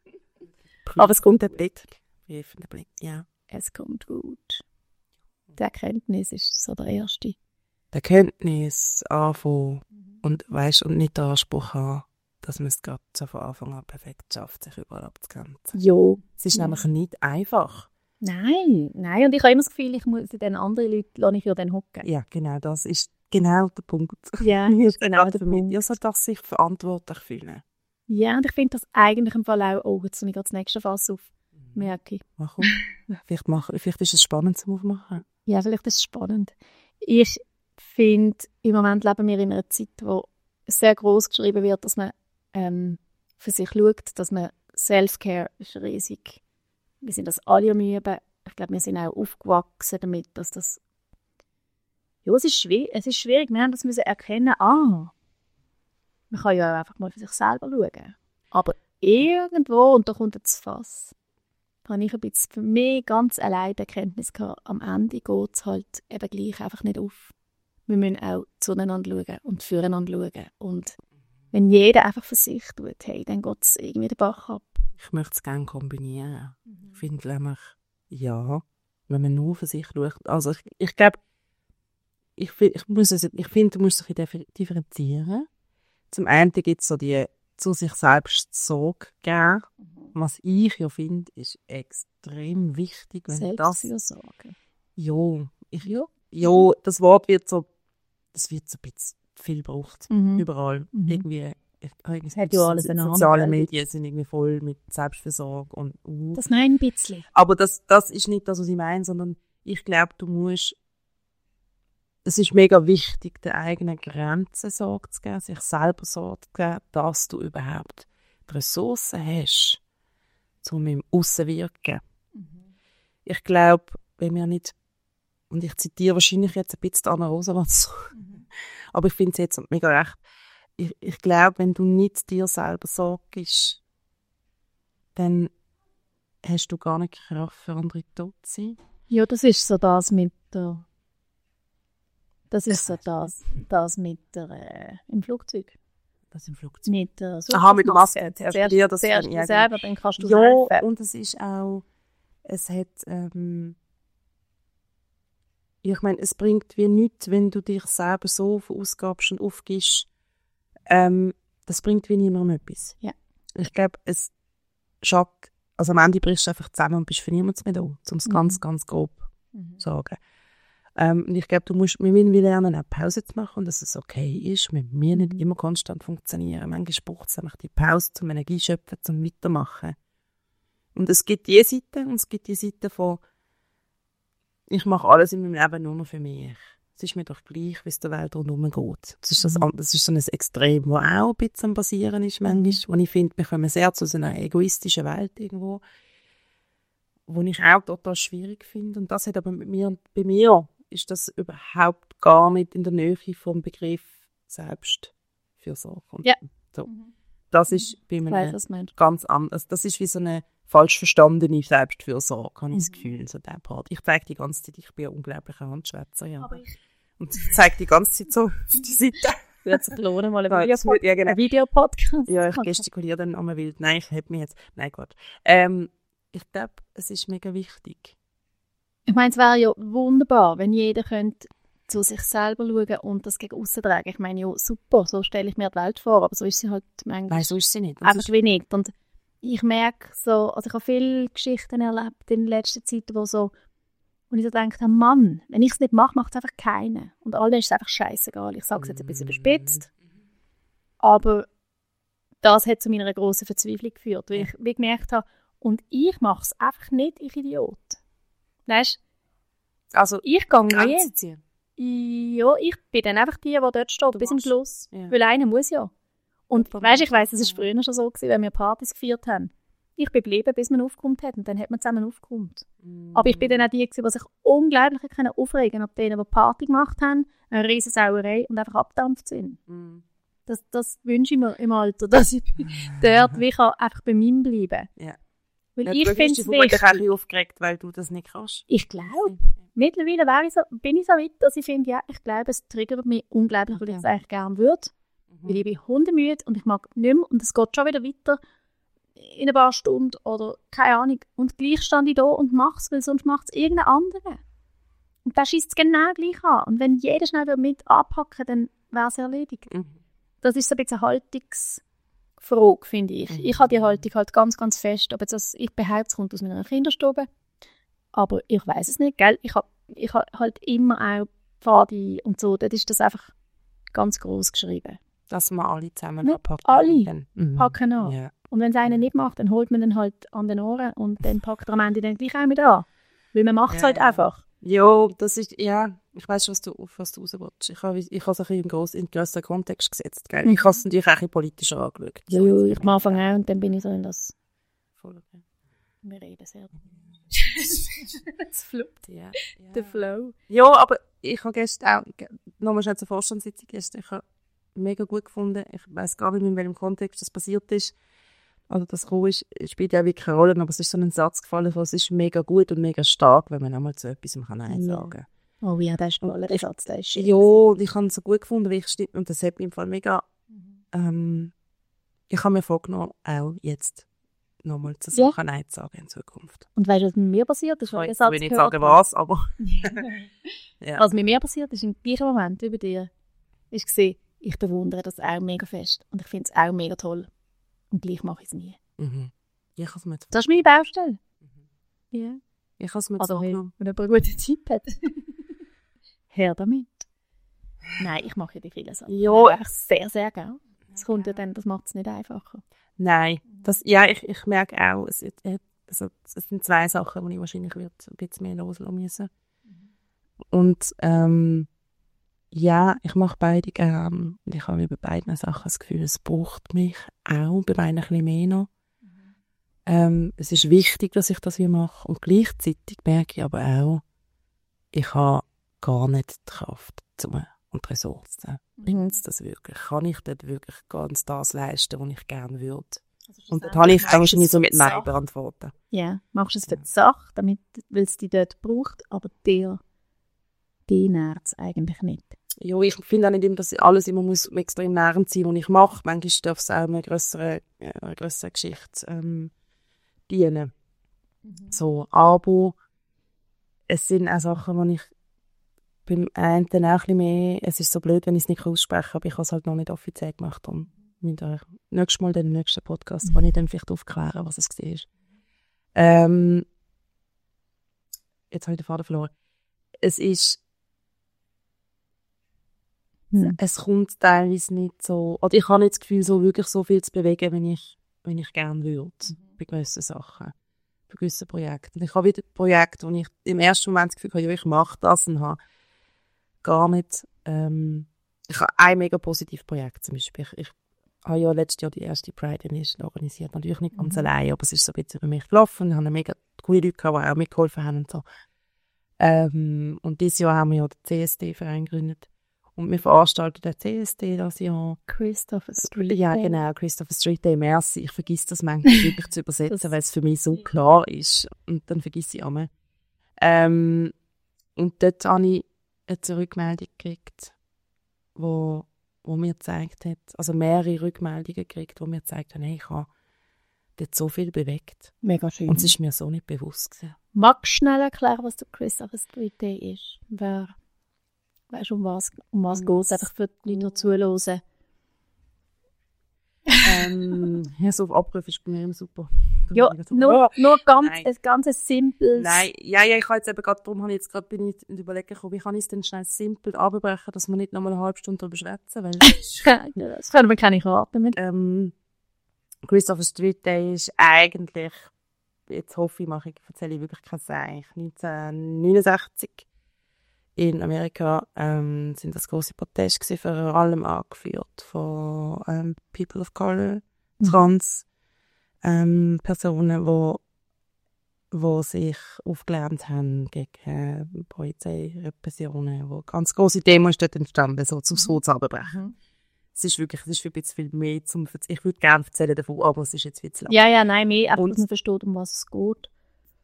Aber es kommt der Blick. Brief der Blick, ja. Es kommt gut. Die Erkenntnis ist so der erste. Die Erkenntnis anfangen mhm. und, weißt, und nicht den Anspruch haben, dass man es gerade so von Anfang an perfekt schafft, sich überall abzugrenzen. Ja. Es ist ja. nämlich nicht einfach. Nein, nein. Und ich habe immer das Gefühl, ich muss den anderen Leuten lasse ich ja dann hocken. Ja, genau, das ist genau der Punkt. Ja, das ist genau der Punkt. Ja, so dass sich verantwortlich fühlen. Ja, und ich finde das eigentlich im Fall auch, oh, jetzt nehme ich gerade das nächste Fass auf, merke ich. Warum? vielleicht, mach, vielleicht ist es spannend zum Aufmachen. Ja, vielleicht ist es spannend. Ich finde, im Moment leben wir in einer Zeit, wo sehr gross geschrieben wird, dass man ähm, für sich schaut, dass man Self-Care ist riesig. Wir sind das alle am Üben. Ich glaube, wir sind auch aufgewachsen damit, dass das... Ja, es ist schwierig. Es ist schwierig. Wir haben das müssen erkennen, ah, man kann ja auch einfach mal für sich selber schauen. Aber irgendwo, und da kommt jetzt das Fass, habe ich ein bisschen für mich ganz allein die Erkenntnis gehabt, am Ende geht es halt eben gleich einfach nicht auf. Wir müssen auch zueinander schauen und füreinander schauen. Und wenn jeder einfach für sich tut, hey, dann geht es irgendwie den Bach ab. Ich möchte es gerne kombinieren. Mhm. Ich finde nämlich, ja, wenn man nur für sich schaut, also ich, ich glaube, ich, ich, muss es, ich finde, du musst dich differenzieren. Zum einen gibt es so die zu sich selbst Sorge geben. Mhm. Was ich ja finde, ist extrem wichtig. Wenn das Selbstfürsorge. Ja, ich, ja, ja, das Wort wird so, das wird so ein bisschen viel gebraucht. Mhm. Überall. Mhm. Irgendwie, es hat ja alles einen soziale Medien sind irgendwie voll mit Selbstfürsorge und uh. Das meine ich ein bisschen. Aber das, das ist nicht das, was ich meine, sondern ich glaube, du musst, es ist mega wichtig, den eigenen Grenzen Sorge zu geben, sich selber Sorge zu geben, dass du überhaupt die Ressourcen hast, um im Aussen wirken. Mhm. Ich glaube, wenn wir nicht, und ich zitiere wahrscheinlich jetzt ein bisschen Anna Rosalands, mhm. aber ich finde es jetzt mega recht, ich, ich glaube, wenn du nicht dir selber sorgst, dann hast du gar nicht Kraft für andere tot zu sein. Ja, das ist so das mit der Das ist so das, das mit der, äh, im Flugzeug. Das im Flugzeug? Mit der Aha, mit der Maske. Zuerst dir das zuerst dann, ja, selber, dann kannst du ja, helfen. Und es ist auch, es hat, ähm, ich meine, es bringt wie nichts, wenn du dich selber so verausgabst und aufgibst. Ähm, das bringt wie niemandem etwas. Ja. Ich glaube, es schockt, also am Ende brichst du einfach zusammen und bist für niemanden mehr da, um es mhm. ganz, ganz grob zu mhm. sagen. Ähm, und ich glaube, du musst, wir müssen lernen, auch Pause zu machen und dass es okay ist. Wir müssen nicht immer konstant funktionieren. Manchmal braucht es einfach die Pause, zum Energie schöpfen, zum Weitermachen. Und es gibt die Seite und es gibt die Seite von ich mache alles in meinem Leben nur noch für mich. Es ist mir doch gleich, wie es der Welt rundherum geht. Das ist, das, das ist so ein Extrem, das auch ein bisschen am Passieren ist manchmal. Wo ich finde, wir kommen sehr zu so einer egoistischen Welt irgendwo, wo ich auch total schwierig finde. Und das hat aber mit mir, bei mir ist das überhaupt gar nicht in der Nähe vom Begriff Selbstfürsorge. Und ja. So. Das ist bei mir Weiß, ganz anders. Das ist wie so eine falsch verstandene Selbstfürsorge, habe ich mhm. das Gefühl. So der Part. Ich zeige die ganze Zeit, ich bin ein unglaublicher Handschwätzer. Ja. Aber ich Und ich zeige die ganze Zeit so auf die Seite. Würde sich lohnen, mal ein Videopodcast. Ja, genau. Videopodcast. Ja, ich gestikuliere dann einmal wild. Nein, ich heb mich jetzt. Nein, Gott. Ähm, ich glaube, es ist mega wichtig. Ich meine, es wäre ja wunderbar, wenn jeder könnte zu sich selber schauen und das gegen aussen tragen. Ich meine, ja, super, so stelle ich mir die Welt vor, aber so ist sie halt manchmal Nein, so ist sie nicht. einfach wie nicht. Und ich merke so, also ich habe viele Geschichten erlebt in letzter Zeit, wo so, wo ich so denke, Mann, wenn ich es nicht mache, macht es einfach keiner. Und allen ist es einfach scheißegal. Ich sage es jetzt ein bisschen überspitzt. Aber das hat zu meiner grossen Verzweiflung geführt, weil ich wie gemerkt habe, und ich mache es einfach nicht, ich Idiot. Weißt du? Also, ich gehe Grenzen ziehen. Ja, ich bin dann einfach die, die dort steht, Du bis zum machst. Schluss. Ja. Weil einer muss ja. Und Ja, weißt, ich weiss, es war ja. früher schon so gewesen, wenn wir Partys gefeiert haben. Ich bin geblieben, bis man aufgeräumt hat und dann hat man zusammen aufgeräumt. Mm. Aber ich bin dann auch die, gewesen, die sich unglaublich können aufregen ab denen, die Party gemacht haben, eine riesen Sauerei und einfach abgedampft sind. Mm. Das, das wünsche ich mir im Alter, dass ich dort wie kann einfach bei mir bleiben. Ja. Weil Ja, ich du finde bist es dich vermutlich auch ein wichtig. bisschen aufgeregt, weil du das nicht kannst. Ich glaube, mittlerweile wäre ich so, bin ich so weit, dass ich finde, ja, ich glaube, es triggert mich unglaublich, weil ich es eigentlich gerne würde. Mhm. Weil ich bin hundemüde und ich mag nicht mehr und es geht schon wieder weiter in ein paar Stunden oder keine Ahnung. Und gleich stand ich da und mache es, weil sonst macht es irgendein anderer. Und da schießt es genau gleich an. Und wenn jeder schnell mit anpacken, dann wäre es erledigt. Mhm. Das ist so ein bisschen eine Haltungsfrage, finde ich. Mhm. Ich habe die Haltung halt ganz, ganz fest. Aber das, ich behaupte, es kommt aus meiner Kinderstube. Aber ich weiß es nicht, gell? Ich habe ich hab halt immer auch Pfadi und so. Dort ist das einfach ganz gross geschrieben. Dass wir alle zusammen Wir anpacken. alle Dann, mhm. packen an. Ja. Und wenn es einer nicht macht, dann holt man den halt an den Ohren und dann packt er am Ende dann gleich auch mit an. Weil man macht es Ja, halt ja. einfach. Ja, das ist, ja, ich weiss schon, was du, auf was du raus willst. Ich habe ich habe es ein bisschen in, gross, in grösseren Kontext gesetzt, gell? Mhm. Ich habe es natürlich auch ein bisschen politischer angeschaut. Ja, ja, ich am Anfang auch und dann bin ich so in das... Voll okay. Wir reden sehr... Es fluppt, ja. ja. Der Flow. Ja, aber ich habe gestern auch, nochmal schnell zur Vorstandssitzung gestern, ich habe mega gut gefunden, ich weiss gar nicht, in welchem Kontext das passiert ist, also das gekommen ist, spielt ja wirklich keine Rolle, aber es ist so ein Satz gefallen, von, es ist mega gut und mega stark, wenn man einmal zu etwas kann Nein Ja. sagen kann. Oh ja, das ist ein Ich- Satz, der ist schön. Ja, und ich habe es so gut gefunden, weil ich stimme, und das hat mich im Fall mega, Mhm. ähm, ich habe mir vorgenommen, auch jetzt nochmal zu Ja. Sachen Nein zu sagen in Zukunft. Und weißt du, was mit mir passiert ist? Ich Weil will ich den Satz nicht gehört sagen, habe? was, aber ja. Was mit mir passiert ist, im gleichen Moment über dir, ist gesehen, ich bewundere das auch mega fest. Und ich finde es auch mega toll. Und gleich mache ich es nie. Mhm. Ich habe es mir jetzt Das ist meine Baustelle. Ja. Ich habe es mir jetzt Also, hey, vorgenommen. wenn jemand eine gute Zeit hat. Her damit. Nein, ich mache ja die vielen Sachen. Ja. Ich sehr, sehr gerne. Das kommt ja dann, das macht es nicht einfacher. Nein, das, ja, ich, ich merke auch, es, es, also, es sind zwei Sachen, die ich wahrscheinlich wird ein bisschen mehr loslassen müssen. Und ähm, ja, ich mache beide gerne. Und ich habe bei beiden Sachen das Gefühl, es braucht mich auch, bei beiden ein bisschen mehr noch. Ähm, es ist wichtig, dass ich das hier mache. Und gleichzeitig merke ich aber auch, ich habe gar nicht die Kraft zu, und die Ressourcen. Bringt es das wirklich? Kann ich dort wirklich ganz das leisten, was ich gerne würde? Und dort habe ich Machst du wahrscheinlich es so für mit die Nein Sache? beantworten. Ja, machst du es für Ja. die Sache, damit, weil es dich dort braucht, aber dir, die nährt es eigentlich nicht. Ja, ich finde auch nicht immer, dass alles immer muss extrem nährend sein, was ich mache. Manchmal darf es auch einer grösseren, äh, einer grösseren Geschichte ähm, dienen. So, aber es sind auch Sachen, die ich beim einen auch ein bisschen mehr, es ist so blöd, wenn ich es nicht aussprechen kann, aber ich habe es halt noch nicht offiziell gemacht. Und mit euch nächstes Mal, den nächsten Podcast, kann ich dann vielleicht aufklären, was es war. Ähm, jetzt habe ich den Faden verloren. Es ist Hm. Es kommt teilweise nicht so, oder ich habe nicht das Gefühl, so wirklich so viel zu bewegen, wenn ich, wenn ich gerne würde, mhm. bei gewissen Sachen, bei gewissen Projekten. Und ich habe wieder Projekte, wo ich im ersten Moment das Gefühl habe, ja, ich mache das und habe gar nicht, ähm, ich habe ein mega positives Projekt zum Beispiel. Ich, ich habe ja letztes Jahr die erste Pride Initiative organisiert, natürlich nicht ganz mhm. allein, aber es ist so ein bisschen für mich gelaufen und ich habe mega coole Leute gehabt, die auch mitgeholfen haben und so. Ähm, und dieses Jahr haben wir ja den C S D-Verein gegründet. Und wir veranstalten den C S D das Jahr. Christopher Street Ja, Day. genau, Christopher Street Day. Merci. Ich vergesse das manchmal wirklich zu übersetzen, weil es für mich so klar ist. Und dann vergesse ich einmal. Ähm, und dort habe ich eine Rückmeldung gekriegt, wo, wo mir gezeigt hat, also mehrere Rückmeldungen gekriegt, wo mir gezeigt haben, hey, ich habe dort so viel bewegt. Mega schön. Und es ist mir so nicht bewusst gewesen. Magst du schnell erklären, was der Christopher Street Day ist? Wer, weißt du, um was, um was geht es? Einfach für die Leute, die zuhören. ähm, ja, so auf Abruf ist bei mir immer super. Ja, nur, nur ganz, ein ganz simples... Nein, ja, ja, ich habe jetzt eben gerade, darum habe ich jetzt gerade bin ich in die Überlegung gekommen, wie kann ich es denn schnell simpel abbrechen, dass wir nicht noch mal eine halbe Stunde darüber schwätzen, weil... das können wir keine Karten mit. Ähm, Christopher Street Day ist eigentlich, jetzt hoffe ich, mache ich, erzähle ich wirklich kein Seich, neunzehnhundertneunundsechzig in Amerika ähm, sind das grosse Proteste gewesen, vor allem angeführt von ähm, People of Color, Trans ähm, Personen, wo, wo sich aufgelernt haben gegen äh, Polizeirepressionen, wo ganz grosse Demos dort entstanden, so zum so zu abbrechen. Mhm. Es ist wirklich, es ist ein bisschen viel mehr zum Erzählen. Ich würde gerne erzählen davon, aber es ist jetzt viel zu lang. Ja, ja, nein, mehr, einfach, dass man versteht, um was es geht.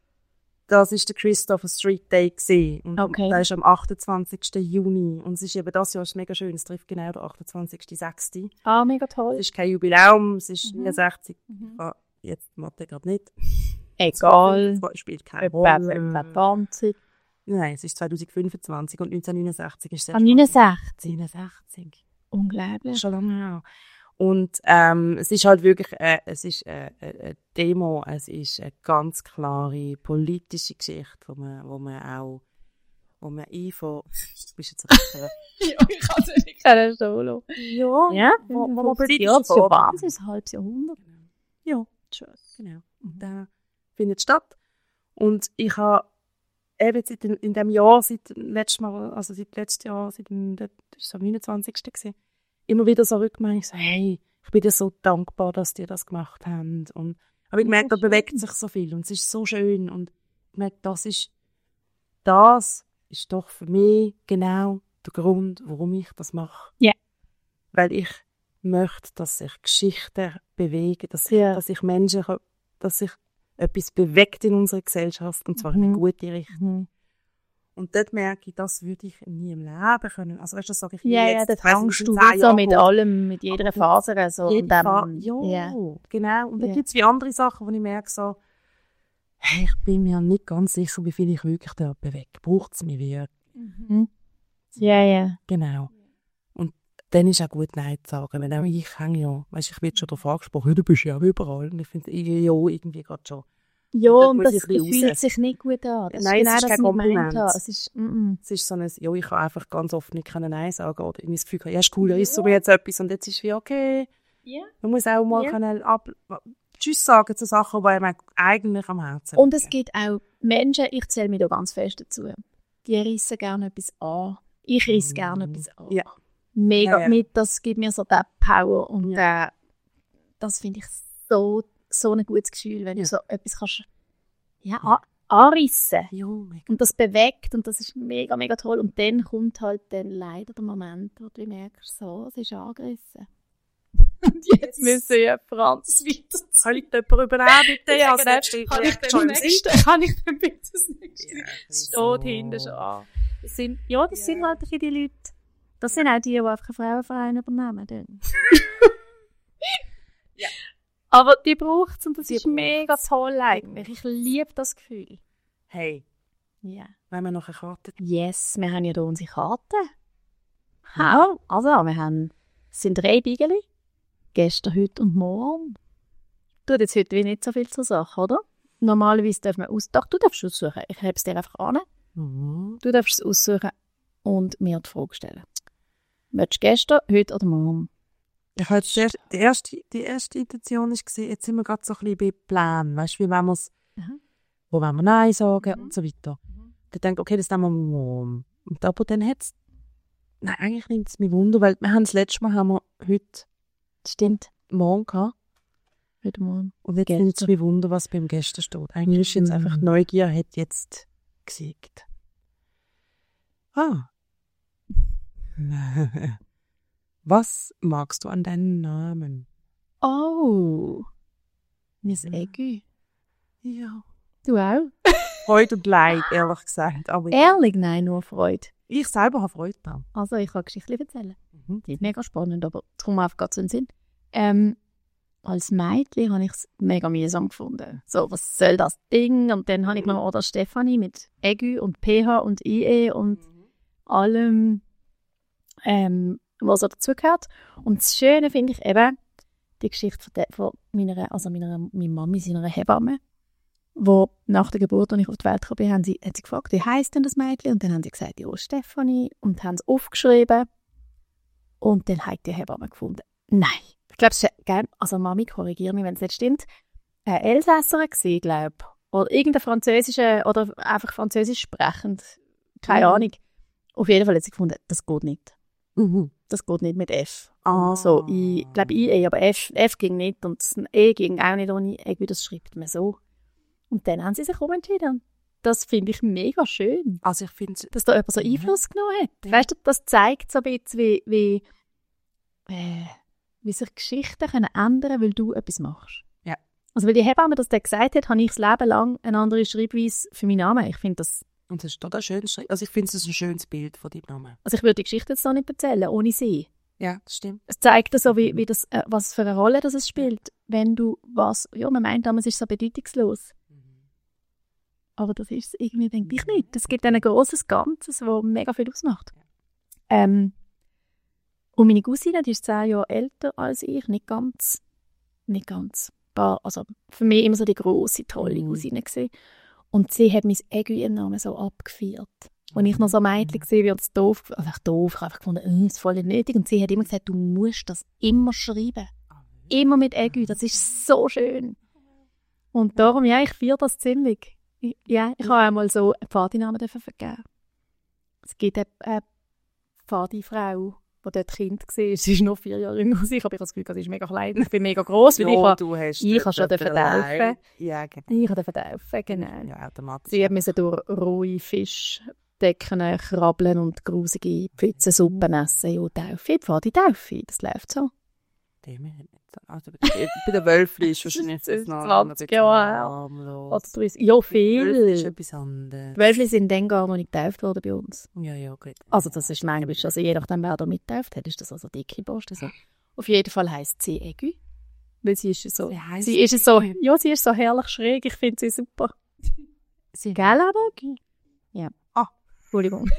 Das war der Christopher Street Day gewesen. Und okay. Der ist am achtundzwanzigsten Juni. Und es ist eben das Jahr ist mega schön. Es trifft genau den achtundzwanzigsten sechsten Ah, mega toll. Es ist kein Jubiläum, es ist mhm. neunundsechzig. Mhm. Ah, jetzt Mathe gerade nicht. Egal. Es spielt keine Rolle. zwanzig. Nein, es ist zweitausendfünfundzwanzig und neunzehnhundertneunundsechzig ist es. Ah, neunundsechzig. neunundsechzig. Unglaublich. Schon lange her. Und ähm, es ist halt wirklich, äh, es ist äh, eine Demo, es ist eine ganz klare politische Geschichte, wo man, wo man auch, wo man einfach, du bist jetzt ein ja, ich kann es nicht. Keine Solo. Ja, ja, wo, wo man politisch ja, das ist ja Wahnsinn, ein halbes Jahrhundert. Ja, tschüss, genau. Und da findet statt. Und ich habe eben seit in, in dem Jahr, seit letztem Mal, also seit letztem Jahr, seit dem, das ist am neunundzwanzigsten gewesen, immer wieder so rückgemeldet, ich so, hey, ich bin dir so dankbar, dass die das gemacht haben. Und, aber ich merke, da bewegt sich so viel und es ist so schön. Und ich merke, das ist, das ist doch für mich genau der Grund, warum ich das mache. Ja. Yeah. Weil ich möchte, dass sich Geschichten bewegen, dass, ja. ich, dass sich Menschen, dass sich etwas bewegt in unserer Gesellschaft, und zwar mhm. in eine gute Richtung. Mhm. Und dort merke ich, das würde ich nie im Leben können. Also weißt du, das sage ich ja, jetzt. Ja, das fängst du so mit allem, mit jeder Faser. So, jede und dann, Fa- ja, yeah. genau. Und dann yeah. gibt es wie andere Sachen, wo ich merke so, hey, ich bin mir nicht ganz sicher, wie viel ich wirklich dort bewege. Braucht es mich wirklich? Mhm. Ja, ja. Genau. Und dann ist auch gut, Nein zu sagen. Weil auch ich hänge ja, weißt, ich werde schon darauf angesprochen, du bist ja auch überall. Und ich finde, ja, irgendwie gerade schon. Ja, und das fühlt raus. Sich nicht gut an. Das Nein, ist genau, es ist kein Kompliment. Es ist, mm-mm. es ist so ein, ja, ich kann einfach ganz oft nicht Nein sagen. Oder ich das Gefühl, ja, ist cool, ja, ist so mir jetzt etwas. Und jetzt ist es wie, okay, yeah. man muss auch mal yeah. können ab, Tschüss sagen zu Sachen, die einem eigentlich am Herzen liegen. Und es gibt auch Menschen, ich zähle mich da ganz fest dazu, die reissen gerne etwas an. Ich reisse mm. gerne etwas an. Ja. Mega, ja, ja. mit, das gibt mir so den Power. Und ja. äh, das finde ich so, so ein gutes Gefühl, wenn ja. du so etwas kannst ja, an, anrissen. Ja, und das bewegt und das ist mega, mega toll. Und dann kommt halt dann leider der Moment, wo du merkst, so, es ist angerissen. Und jetzt müssen ja Franz weiter. Kann ich jemand übernehmen, bitte? Ja, genau. Kann ich den nächsten? Kann ich dann bitte das nächste? Ja, das steht hinten schon an. Das sind, ja, das ja. sind halt für die Leute. Das sind auch die, die einfach einen Frauenverein übernehmen. Dann. ja. Aber die braucht es und das die ist mega toll eigentlich. Ich liebe das Gefühl. Hey. Ja. Wenn wir noch eine Karte... Yes, wir haben ja hier unsere Karten. Ja, also wir haben... Es sind drei Bigeli. Gestern, heute und morgen. Tut jetzt heute wie nicht so viel zur Sache, oder? Normalerweise dürfen wir aus... Doch, du darfst es aussuchen. Ich habe es dir einfach an. Mhm. Du darfst es aussuchen und mir die Frage stellen. Willst du gestern, heute oder morgen? Ich hatte die erste, die erste, die erste Intention war, jetzt sind wir gerade so ein bisschen bei Plänen. Weißt du, wie wenn wir es, wo wollen wir Nein sagen mhm. und so weiter. Mhm. Dann denke ich, okay, das nehmen wir morgen. Und aber dann hat es, nein, eigentlich nimmt es mich Wunder, weil wir haben das letzte Mal haben wir heute, stimmt, morgen gehabt. Heute Morgen. Und jetzt nimmt es mich Wunder, was beim Gästen steht. Eigentlich ist jetzt einfach Neugier, hat jetzt gesiegt. Ah. Was magst du an deinen Namen? Oh. Mein Egü. Ja. Du auch? Freude und Leid, ehrlich gesagt. Aber Ehrlich? Nein, nur Freude. Ich selber habe Freude daran. Also, ich kann Geschichten erzählen. Mhm. Die ist mega spannend, aber es kommt mir einfach gerade so in den Sinn. Ähm, als Mädchen habe ich es mega mühsam gefunden. So, was soll das Ding? Und dann habe ich noch oder Stefanie mit Egü und P H und I E und mhm. allem, ähm, was so dazugehört. Und das Schöne finde ich eben die Geschichte von, der, von meiner, also meiner, meiner Mami, seiner Hebamme, wo nach der Geburt, als ich auf die Welt kam, haben sie, hat sie gefragt, wie heisst denn das Mädchen? Und dann haben sie gesagt, ja, Stefanie. Und haben es aufgeschrieben. Und dann hat die Hebamme gefunden, nein. Ich glaube, es ist gerne, also Mami, korrigiere mich, wenn es nicht stimmt, eine Elsässerin gewesen, glaube ich. Oder irgendein französischer, oder einfach französisch sprechend. Keine mhm. Ahnung. Auf jeden Fall hat sie gefunden, das geht nicht. Mhm. Das geht nicht mit F. Ah. So, ich glaube I E, aber F, F ging nicht und das E ging auch nicht ohne E, das schreibt man so. Und dann haben sie sich umentschieden. Das finde ich mega schön. Also ich finde, dass da jemand so Einfluss genommen hat. Ja. Weißt du, das zeigt so ein bisschen, wie, wie, äh, wie sich Geschichten können ändern, weil du etwas machst. Ja. Also weil die Hebamme das dann gesagt hat, habe ich das Leben lang eine andere Schreibweise für meinen Namen. Ich finde das... Und das ist total schön. Also ich finde, es ist ein schönes Bild von deinem Namen. Also ich würde die Geschichte jetzt noch nicht erzählen, ohne sie. Ja, das stimmt. Es zeigt so, wie, wie das, äh, was für eine Rolle das es spielt, wenn du was... Ja, man meint damals, es ist so bedeutungslos. Aber das ist es irgendwie, denke ich, nicht. Es gibt ein grosses Ganzes, das mega viel ausmacht. Ähm, und meine Cousine, die ist zehn Jahre älter als ich, nicht ganz, nicht ganz. Also für mich immer so die grosse, tolle Cousine gewesen. Und sie hat mein Egü ihren Namen so abgefeiert. Und ich noch so ein Mädchen gesehen, wie uns doof, also doof, ich habe einfach gefunden, äh, das ist voll nicht nötig. Und sie hat immer gesagt, du musst das immer schreiben. Immer mit Egü, das ist so schön. Und darum, ja, ich feiere das ziemlich. Ja, ich habe einmal so einen Pfadinamen vergeben. Es gibt eine, eine Pfadifrau, die dort Kind war. Sie ist noch vier Jahre jünger als ich, aber ich habe das Gefühl, sie ist mega klein. Ich bin mega gross, weil ja, ich, du hast ich habe schon vertaufen. Ja, genau. Ich habe vertaufen, genau. Ja, automatisch. Sie musste durch rohe Fischdecken krabbeln und grusige Pfützensuppen essen. Ja, Taufe, Pfadi, Taufe, das läuft so. Dem nicht. Also bei, bei den Wölfli ist wahrscheinlich das noch zwanzig Jahre her. Ja, viel. Wölfli ist etwas anderes. Die Wölfli sind dann gar noch nicht getauft worden bei uns. Ja, ja, gut. Also das ist manchmal, also je nachdem, wer da mittauft hat, ist das also dicke Post. Also. Auf jeden Fall heisst sie Egü. Weil sie ist so, sie, sie ist so, ja, sie ist so herrlich schräg. Ich finde sie super. Sie Gell, Egü? Ja. Ah. Entschuldigung.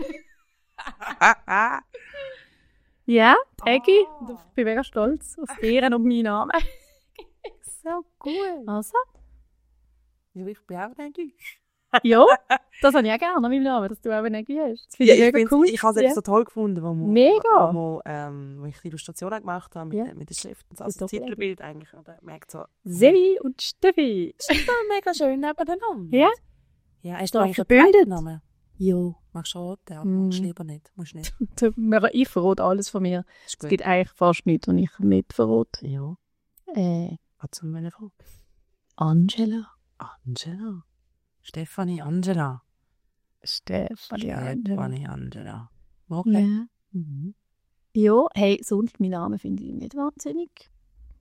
Ja, Egü. Oh. Ich bin mega stolz auf ihren und meinen Namen. So cool. Also? Ja, ich bin auch ein Egü. Ja, das habe ich auch gerne an meinem Namen, dass du auch ein Egü hast. Das finde ja, ich mega cool. Ich habe es ja. so toll gefunden, wo, wir, mega. wo, wir, ähm, wo ich die Illustrationen gemacht habe mit, ja. mit der Schrift. Und so, also das Titelbild eigentlich. Und man merkt so... Sevi und Steffi. Das ist doch mega schön nebeneinander. Ja? Ja, hast du eigentlich einen Namen? Ja. Machst du rot? Ja, mm. Machst du lieber nicht. Musst nicht. Ich verrate alles von mir. Es gibt eigentlich fast nichts, was ich nicht verrate. Ja. Äh. Was soll meine Frage? Angela. Angela. Stefanie Angela. Stefanie Angela. Stefanie Angela. Okay. Ja. Mhm. Ja, hey, sonst mein Name finde ich nicht wahnsinnig.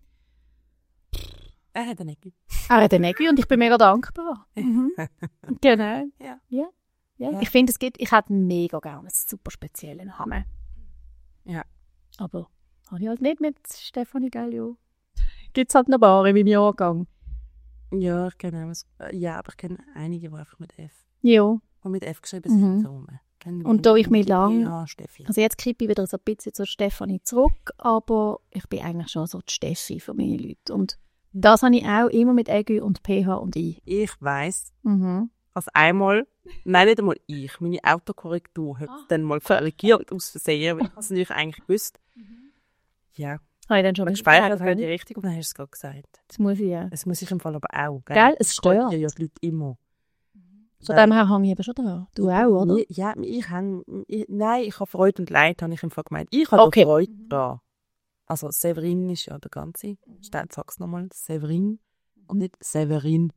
Er hat einen Egü. Er hat einen Egü und ich bin mega dankbar. Mhm. Genau. Ja. Ja. Ja. Ja. Ich finde, es gibt, ich hätte mega gerne einen super speziellen Namen. Ja. Aber habe ich halt nicht mit Stefanie Gallio. Gibt es halt noch ein paar in meinem Jahrgang. Ja, ich kenne ja, aber ich kenne einige, die einfach mit F. Ja. Die mit F geschrieben sind. Mhm. So. Und da ich mich lang... Ja, Steffi. Also jetzt kippe ich wieder so ein bisschen zur Stefanie zurück, aber ich bin eigentlich schon so die Steffi für meine Leute. Und das habe ich auch immer mit Egü und P H und I. Ich weiss. Mhm. Also einmal, nein, nicht einmal ich, meine Autokorrektur hat es ah. dann mal korrigiert aus Versehen, weil ich es natürlich eigentlich gewusst. Mhm. Ja. Habe ich dann schon mal gespeichert, habe ich die Richtung, und dann hast du es gerade gesagt. Das muss ich, ja. Das muss ich im Fall aber auch, gell? Gell, es stört. Ja, die Leute immer. Von dem her hänge ich aber schon dran. Du auch, oder? Ja, ich hänge, nein, ich habe Freude und Leid, habe ich im Fall gemeint. Ich habe okay. Freude dran. Also Severin ist ja der ganze, ich sage es nochmal, Severin und nicht Severin.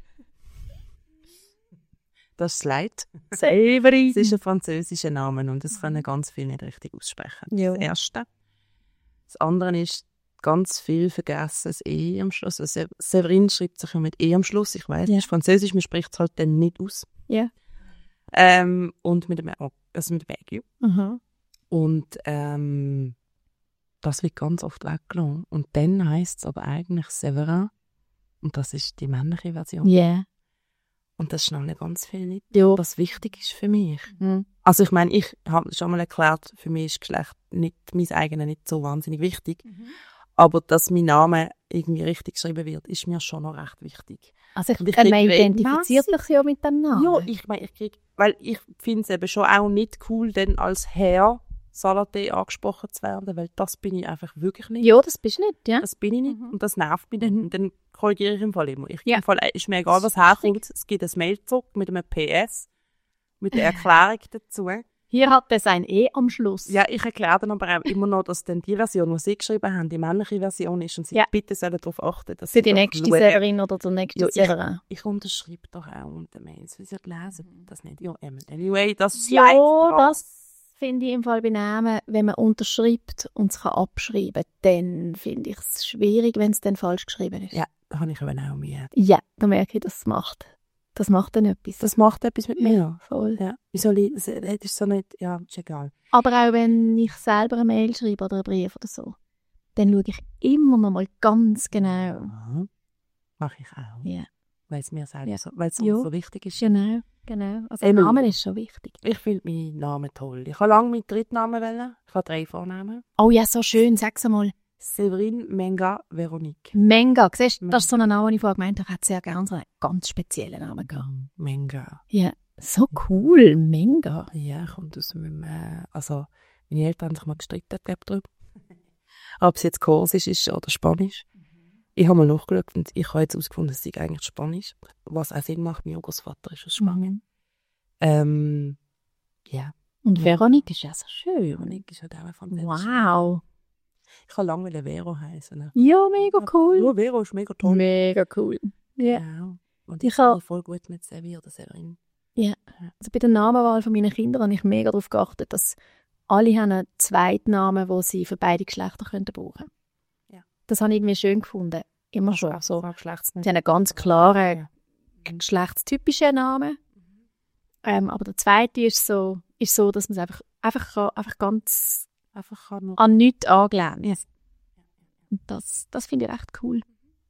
Das ist leid. Severin. Es ist ein französischer Name und das können ganz viele nicht richtig aussprechen. Ja. Das Erste. Das andere ist, ganz viel vergessen, das E am Schluss. Also Severin schreibt sich ja mit E am Schluss. Ich weiss, ja. Das ist Französisch, man spricht es halt dann nicht aus. Ja. Ähm, und mit dem, also mit dem Ägypten. Mhm. Und ähm, das wird ganz oft weggelassen. Und dann heisst es aber eigentlich Severin. Und das ist die männliche Version. Ja. Yeah. Und das schnallen ganz viele nicht, ja. was wichtig ist für mich. Mhm. Also ich meine, ich habe schon mal erklärt, für mich ist Geschlecht nicht, mein eigenes nicht so wahnsinnig wichtig. Mhm. Aber dass mein Name irgendwie richtig geschrieben wird, ist mir schon noch recht wichtig. Also ich, ich man identifiziert sich ja mit dem Namen. Ja, ich meine, ich krieg, weil ich finde es eben schon auch nicht cool, dann als Herr Salaté angesprochen zu werden, weil das bin ich einfach wirklich nicht. Ja, das bist du nicht, ja. Das bin ich nicht mhm. und das nervt mich dann. Und dann korrigiere ich im Fall immer. Ich, ja. Im Fall ist mir egal, was herkommt. Es gibt ein Mail zurück mit einem P S, mit der Erklärung dazu. Hier hat es ein E am Schluss. Ja, ich erkläre dann aber auch immer noch, dass dann die Version, die sie geschrieben haben, die männliche Version ist und sie ja. bitte sollen darauf achten, dass für die nächste schauen. Severin oder der nächste ja, Severin. Ich, ich unterschreibe doch auch unter Mails, wie sie lesen das nicht. Ja, anyway, das ist ja, das finde ich im Fall bei Namen, wenn man unterschreibt und es abschreiben kann, dann finde ich es schwierig, wenn es dann falsch geschrieben ist. Ja, da habe ich eben auch Mühe. Ja, da merke ich, dass es macht. Das macht dann etwas. Das macht etwas mit mir. Ja, voll. Ja. Wie soll ich, das ist so nicht, ja, ist egal. Aber auch wenn ich selber eine Mail schreibe oder einen Brief oder so, dann schaue ich immer noch mal ganz genau. Ja, mache ich auch. Ja. Weil es mir selber ja. so, weil es ja. so wichtig ist. Genau, genau. Also der Name ist schon wichtig. Ich finde meinen Namen toll. Ich habe lange meinen Drittnamen wählen. Ich habe drei Vornamen. Oh ja, so schön. Sag's einmal. Severin Menga Veronique. Menga, siehst du, das ist so ein Name, den ich vorher gemeint habe. Ich hätte sehr gerne so einen ganz speziellen Namen gehabt. Menga. Ja, so cool, Menga. Ja, kommt aus dem, äh, also meine Eltern haben sich mal gestritten, glaube ich, darüber. Ob es jetzt Korsisch ist oder Spanisch. Mhm. Ich habe mal nachgeschaut und ich habe jetzt herausgefunden, es ist eigentlich Spanisch. Was auch Sinn macht, mein Großvater ist aus Spanien. Mhm. Ähm, ja. Und Veronique ist ja so schön. Veronique ist halt auch von den Wow. Ich kann lange Vero heißen. Ja, mega cool. Ja, Vero ist mega toll. Mega cool. Ja. Genau. Und ich habe voll gut mit Sevi oder Severin. Ja. Also bei der Namenwahl von meinen Kindern habe ich mega darauf geachtet, dass alle haben einen Zweitnamen, den sie für beide Geschlechter können brauchen können. Ja. Das habe ich irgendwie schön gefunden. Immer schon. So. Sie haben einen ganz klaren, ja. geschlechtstypischen Namen. Mhm. Ähm, aber der zweite ist so, ist so dass man es einfach, einfach, kann, einfach ganz einfach kann an nichts angelehnt. Ja. Und das, das finde ich echt cool.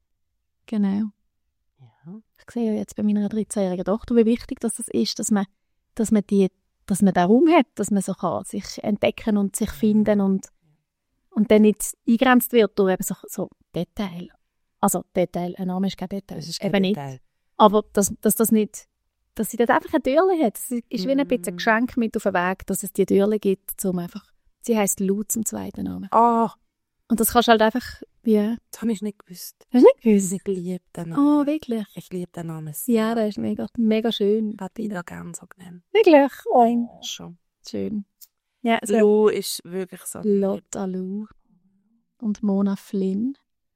Genau. Ja. Ich sehe ja jetzt bei meiner dreizehnjährigen Tochter, wie wichtig das ist, dass man, dass man, die, dass man den Raum hat, dass man so kann sich entdecken und sich finden und, und dann nicht eingegrenzt wird durch eben so, so Detail. Also Detail, ein Name ist kein Detail, das ist kein eben Detail. Nicht. Aber dass, dass das nicht, dass sie dort einfach eine Türle hat. Es ist mm. wie ein bisschen ein Geschenk mit auf den Weg, dass es die Türle gibt, um einfach, sie heisst Lou zum zweiten Namen. Ah. Oh. Und das kannst du halt einfach, wie... Das habe ich nicht gewusst. Hast du nicht gewusst? Ich liebe den Namen. Oh, wirklich? Ich liebe den Namen. Ja, der ist mega, mega schön. Ich hätte ihn da gerne so genannt. Wirklich? Oh, schon. Schön. Ja, so. Lou ist wirklich so. Lotta Lou. Und Mona Flynn.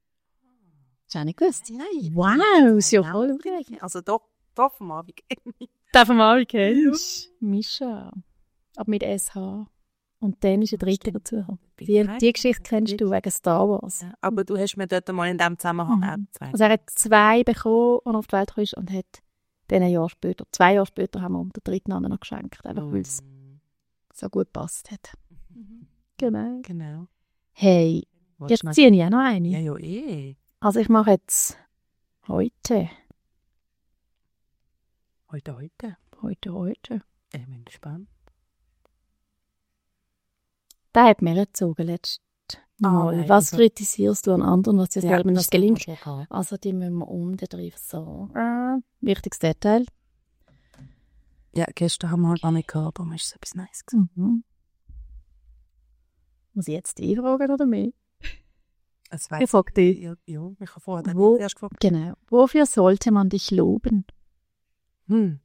Hast du auch nicht gewusst? Nein. Wow, ist ja voll aufgeregt. Also doch, doch vom Abend kenne ich. Den vom Abend kennst du? Mischa. Aber mit S H. Und dann ist ein dritter dazu. Die, die Geschichte kennst du wegen Star Wars. Ja, aber du hast mir dort mal in diesem Zusammenhang mhm. auch zwei. Also er hat zwei bekommen, als er auf die Welt kam und hat dann ein Jahr später, zwei Jahre später, haben wir ihm den dritten anderen noch geschenkt, einfach mhm. weil es so gut gepasst hat. Mhm. Genau. genau. Hey, jetzt ziehe ich auch noch eine. Ja, ja, eh. Also ich mache jetzt heute. Heute, heute? Heute, heute. Ich bin gespannt. Der hat mir gezogen letztes Mal. Ah, was also, kritisierst du an anderen, was dir ja, selber nicht gelingt? Also die müssen wir um den Drive sagen. Äh, wichtiges Detail. Ja, gestern haben wir halt auch nicht gehabt, aber es war etwas Nice gewesen. Mhm. Muss ich jetzt dich fragen oder mich? Es Ich frage dich. Ja, ja, ich habe vorher Wo, erst gefragt. genau. Wofür sollte man dich loben? Hm.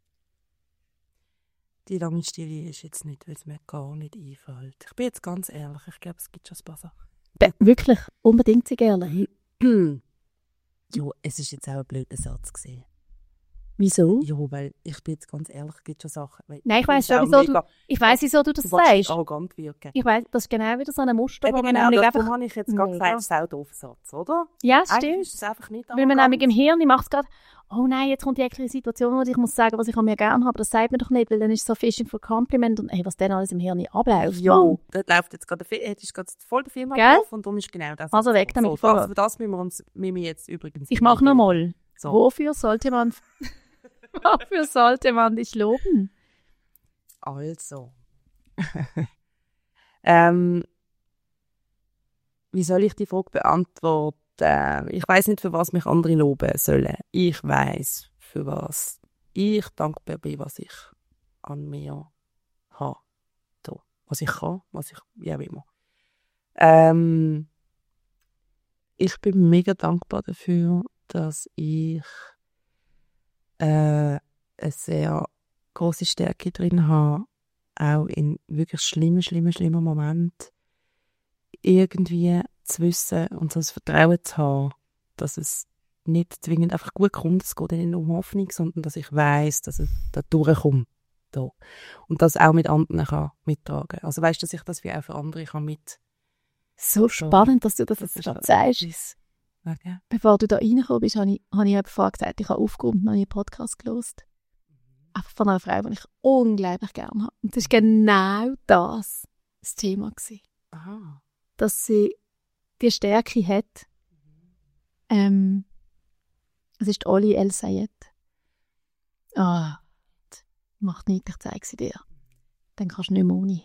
Die lange Stille ist jetzt nicht, weil es mir gar nicht einfällt. Ich bin jetzt ganz ehrlich, ich glaube, es gibt schon ein paar Sachen. Be- wirklich, unbedingt sehr gerne. Ja, es ist jetzt auch ein blöder Satz gewesen. Wieso? Ja, weil ich bin jetzt ganz ehrlich, es gibt schon Sachen. Weil Nein, ich weiss finde schon, es auch wieso mega- du, ich weiss, wieso du das Du willst nicht sagst. arrogant wirken. Ich weiss, das ist genau wieder so ein Muster, Eben wo man genau, nämlich darum einfach... habe ich jetzt gerade Mega. gesagt, es ist auch ein doofer Satz, oder? Ja, es Eigentlich stimmt. ist es einfach nicht Weil man arrogant. nämlich im Hirn macht es gerade, oh nein, jetzt kommt die eklige Situation, wo ich muss sagen, was ich an mir gerne habe. Das sagt man doch nicht, weil dann ist es so Fishing for Compliment und hey, was dann alles im Hirn abläuft. Ja, Mann. da läuft jetzt gerade, hättest gerade voll der Film Gell? abgelaufen und darum ist genau das. Also weg damit. So, das, für das müssen wir uns müssen wir jetzt übrigens... Ich mache nochmal. So. Wofür sollte man... Wofür sollte man dich loben? Also. ähm, wie soll ich die Frage beantworten? Ich weiß nicht, für was mich andere loben sollen. Ich weiß, für was ich dankbar bin, was ich an mir habe. So. Was ich kann, was ich, wie auch immer. Ähm, ich bin mega dankbar dafür, dass ich äh, eine sehr große Stärke drin habe, auch in wirklich schlimmen, schlimmen, schlimmen Momenten irgendwie zu wissen und so das Vertrauen zu haben, dass es nicht zwingend einfach gut kommt, es geht nicht um Hoffnung, sondern dass ich weiss, dass es da durchkommt. Da. Und das auch mit anderen kann mittragen. Also weißt du, dass ich das wie auch für andere kann mit... So spannend, dass du das jetzt ist gerade halt sagst. etwas. Okay. Bevor du da reingekommen bist, habe ich, habe ich vorher gesagt, ich habe aufgeräumt und einen Podcast gehört. Einfach von einer Frau, die ich unglaublich gerne habe. Und das war genau das, das Thema gewesen. Aha. Dass sie die Stärke hat. Ähm, es ist Oli El Sayed. Ah, macht nichts, ich zeige sie dir. Dann kannst du nicht mehr ohne.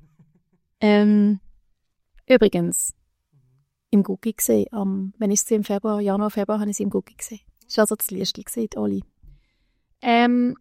ähm, übrigens, im Gucki gesehen. Um, wenn ich sie im Februar, Januar, Februar, habe ich sie im Gucki gesehen. Das war also das Liestchen gesehen, Oli. Ähm,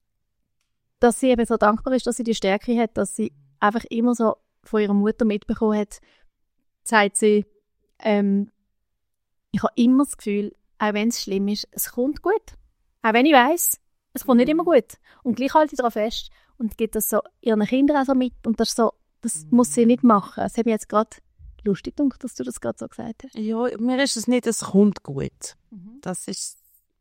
dass sie eben so dankbar ist, dass sie die Stärke hat, dass sie einfach immer so von ihrer Mutter mitbekommen hat, sagt sie, ähm, ich habe immer das Gefühl, auch wenn es schlimm ist, es kommt gut. Auch wenn ich weiss, es kommt nicht immer gut. Und gleich halte ich daran fest und gibt das so ihren Kindern auch so mit. Und das, ist so, das muss sie nicht machen. Es hat mich jetzt gerade lustig gedacht, dass du das gerade so gesagt hast. Ja, mir ist es nicht, es kommt gut. Mhm. Das ist,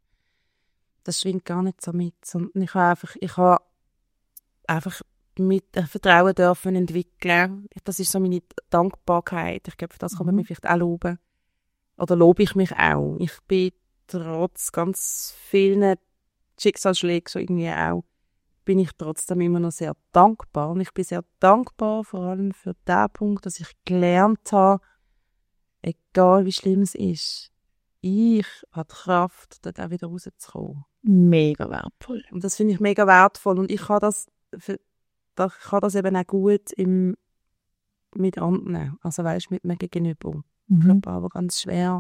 das schwingt gar nicht so mit. Sondern ich habe einfach, ich habe einfach mit äh, Vertrauen dürfen entwickeln. Das ist so meine Dankbarkeit. Ich glaube, für das kann man Mhm. mich vielleicht auch loben. Oder lobe ich mich auch. Ich bin trotz ganz vielen Schicksalsschlägen so irgendwie auch, bin ich trotzdem immer noch sehr dankbar. Und ich bin sehr dankbar vor allem für den Punkt, dass ich gelernt habe, egal wie schlimm es ist, ich habe die Kraft, dort auch wieder rauszukommen. Mega wertvoll. Und das finde ich mega wertvoll. Und ich kann das, für, ich kann das eben auch gut im, mit anderen. Also weißt, mit mir gegenüber. Ich Mhm. glaube aber ganz schwer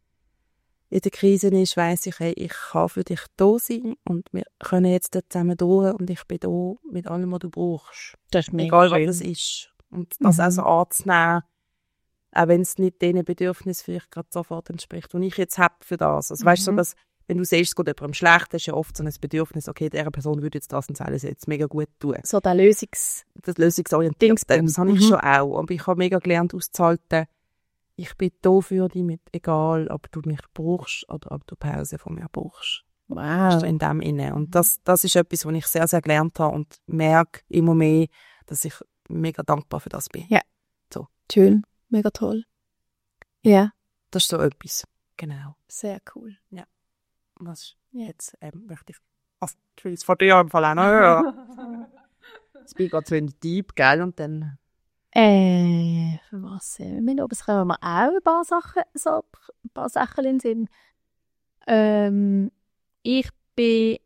in der Krise ist, weiss ich, hey, ich kann für dich da sein und wir können jetzt dort zusammen durch und ich bin da mit allem, was du brauchst. Das ist Egal, was das ist. Und das Mhm. auch so anzunehmen, auch wenn es nicht den Bedürfnissen vielleicht gerade sofort entspricht, die ich jetzt habe für das. Also weißt du, Mhm. so, dass, wenn du siehst, es geht jemandem schlecht, ist ja oft so ein Bedürfnis, okay, dieser Person würde jetzt das und das jetzt mega gut tun. So der Lösungs... Das lösungsorientiert, Dingspunkt. das habe ich Mhm. schon auch. Aber ich habe mega gelernt auszuhalten, ich bin da für dich, mit, egal ob du mich brauchst oder ob du Pause von mir brauchst. Wow. Also in dem inne. Und das, das ist etwas, was ich sehr, sehr gelernt habe und merke immer mehr, dass ich mega dankbar für das bin. Ja. So. Schön. Mega toll. Ja. Das ist so etwas. Genau. Sehr cool. Was Ja. jetzt ähm, möchte ich als Tschüss von dir im Fall auch noch hören. Jetzt bin ich gerade so in den Deep, gell? Und dann... Äh, für was? äh, Wir oben kommen wir auch ein paar Sachen, so ein paar Sachen in den Sinn. Ähm, ich bin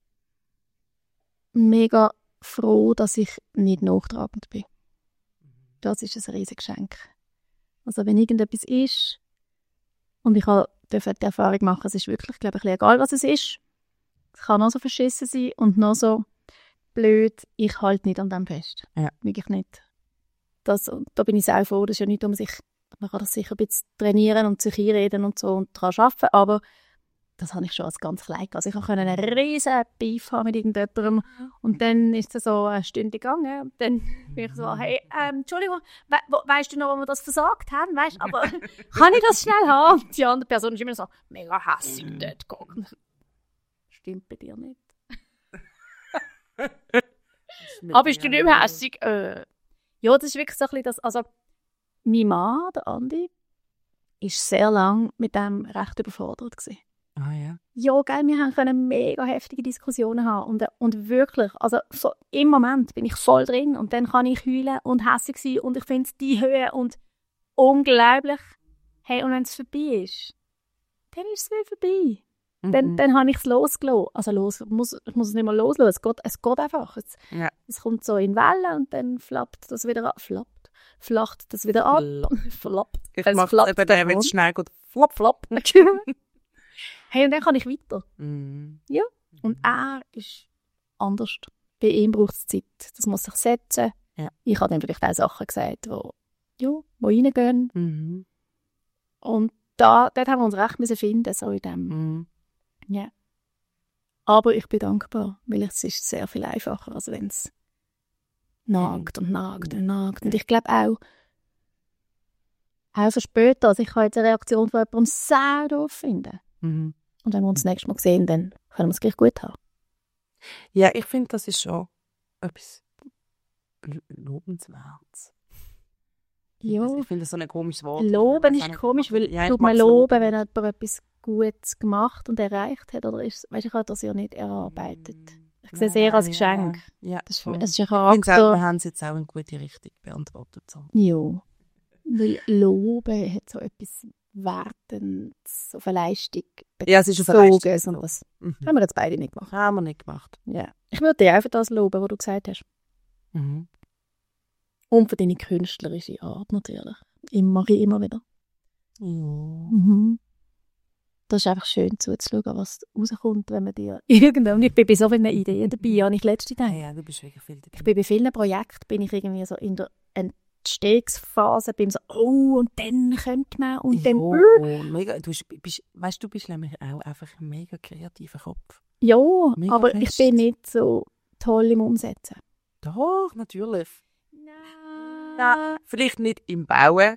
mega froh, dass ich nicht nachtragend bin. Das ist ein riesiges Geschenk. Also wenn irgendetwas ist und ich habe die Erfahrung machen, es ist wirklich, glaube ich, egal, was es ist. Es kann noch so verschissen sein und noch so blöd, ich halte nicht an dem fest. Ja. Wirklich nicht. Das, und da bin ich sehr froh, das ist ja nicht, um sich, man kann das sicher ein bisschen trainieren und sich einreden und so und daran arbeiten, aber das habe ich schon als ganz klein gehabt. Also ich konnte einen riesen Beef haben mit irgendjemandem und dann ist es so eine Stunde gegangen und dann bin ich so, hey, ähm, Entschuldigung, we we weißt du noch, wo wir das versagt haben, weißt, aber kann ich das schnell haben? Und die andere Person ist immer so, mega hässig dort gegangen. Stimmt bei dir nicht. Aber ist du nicht mehr hässig? Äh, ja, das ist wirklich so ein bisschen das, also mein Mann, der Andi, ist sehr lange mit dem recht überfordert gewesen. Ah ja. Ja, gell, wir haben können mega heftige Diskussionen haben und, und wirklich, also so im Moment bin ich voll drin und dann kann ich heulen und hässig sein und ich finde es die Höhe und unglaublich. Hey, und wenn es vorbei ist, dann ist es wieder vorbei. Mhm. Dann, dann habe ich es losgelassen. Also los, ich muss, ich muss es nicht mehr loslassen, es geht, es geht einfach. Es, ja. es kommt so in Wellen und dann flappt das wieder ab. Flappt, flacht das wieder ab. Flappt. Ich mache es eben dann, wenn es schnell geht. Flop, flop. Hey, und dann kann ich weiter. Mm. Ja. Und er ist anders. Bei ihm braucht es Zeit. Das muss sich setzen. Ja. Ich habe dann vielleicht auch Sachen gesagt, die, ja, die reingehen. Mhm. Und da, dort haben wir uns recht müssen finden, so in dem. Mhm. Ja. Aber ich bin dankbar, weil es ist sehr viel einfacher, als wenn es nagt und nagt und nagt. Und ich glaube auch, auch so später, also ich kann jetzt eine Reaktion von jemandem sehr doof finden. Mhm. Und wenn wir uns das nächste Mal sehen, dann können wir es gleich gut haben. Ja, ich finde, das ist schon etwas Lobenswertes. Ja. Ich finde das so ein komisches Wort. Loben ist komisch, weil ja, tut man loben, wenn jemand etwas Gutes gemacht und erreicht hat, oder ist, weißt, ich habe das ja nicht erarbeitet. Ich sehe es eher als Geschenk. Ja, ja, das ist, voll. es ist ein Ich Charakter. finde, wir haben es jetzt auch in gute Richtung beantwortet. So. Ja. Weil Loben hat so etwas Wertendes auf eine Leistung bezogen. Ja, es ist auf eine Leistung. So was. Mhm. Haben wir jetzt beide nicht gemacht. Haben wir nicht gemacht. Ja. Ich würde dich auch für das loben, was du gesagt hast. Mhm. Und für deine künstlerische Art natürlich. Immer, mache ich immer wieder. Ja. Mhm. Das ist einfach schön zuzuschauen, was rauskommt, wenn man dir irgendwann... Ich bin bei so vielen Ideen dabei, habe ich letzte Tage. Ja, du bist wirklich viel dabei. Ich bin bei vielen Projekten, bin ich irgendwie so in der Entstehungsphase, bin so, oh, und dann könnte man, und dann... Oh, mega, du bist, weißt du, bist nämlich auch einfach ein mega kreativer Kopf. Ja, Mega aber fest. ich bin nicht so toll im Umsetzen. Doch, natürlich. Nein. Ja, vielleicht nicht im Bauen.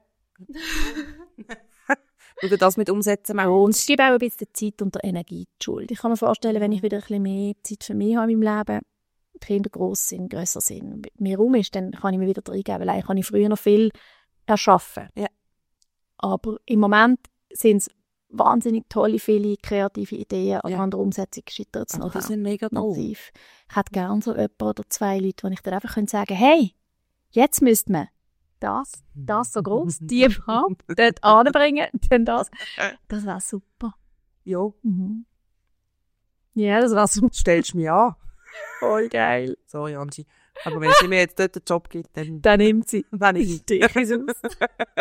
Oder das mit Umsetzen Ja, und es gibt auch ein bisschen Zeit und der Energie die Schuld. Ich kann mir vorstellen, wenn ich wieder ein bisschen mehr Zeit für mich habe in meinem Leben, die Kinder gross sind, grösser sind, mir rum ist, dann kann ich mir wieder reingeben, weil eigentlich kann ich früher noch viel erschaffen. Ja. Aber im Moment sind es wahnsinnig tolle, viele kreative Ideen, aber Ja. an der Umsetzung scheitert es Aber noch die sind mega doof. massiv. Ich hätte gerne so jemanden oder zwei Leute, wo ich dann einfach sagen könnte, hey, jetzt müsste man das, das so gross, die Farbe dort anbringen, dann das. Das wäre super. Ja, Mhm. Ja, das wäre super. stellst du mich an. Voll geil. Sorry, Angie. Aber wenn sie mir jetzt dort einen Job gibt, dann... Dann nimmt sie. Dann ich. dich aus.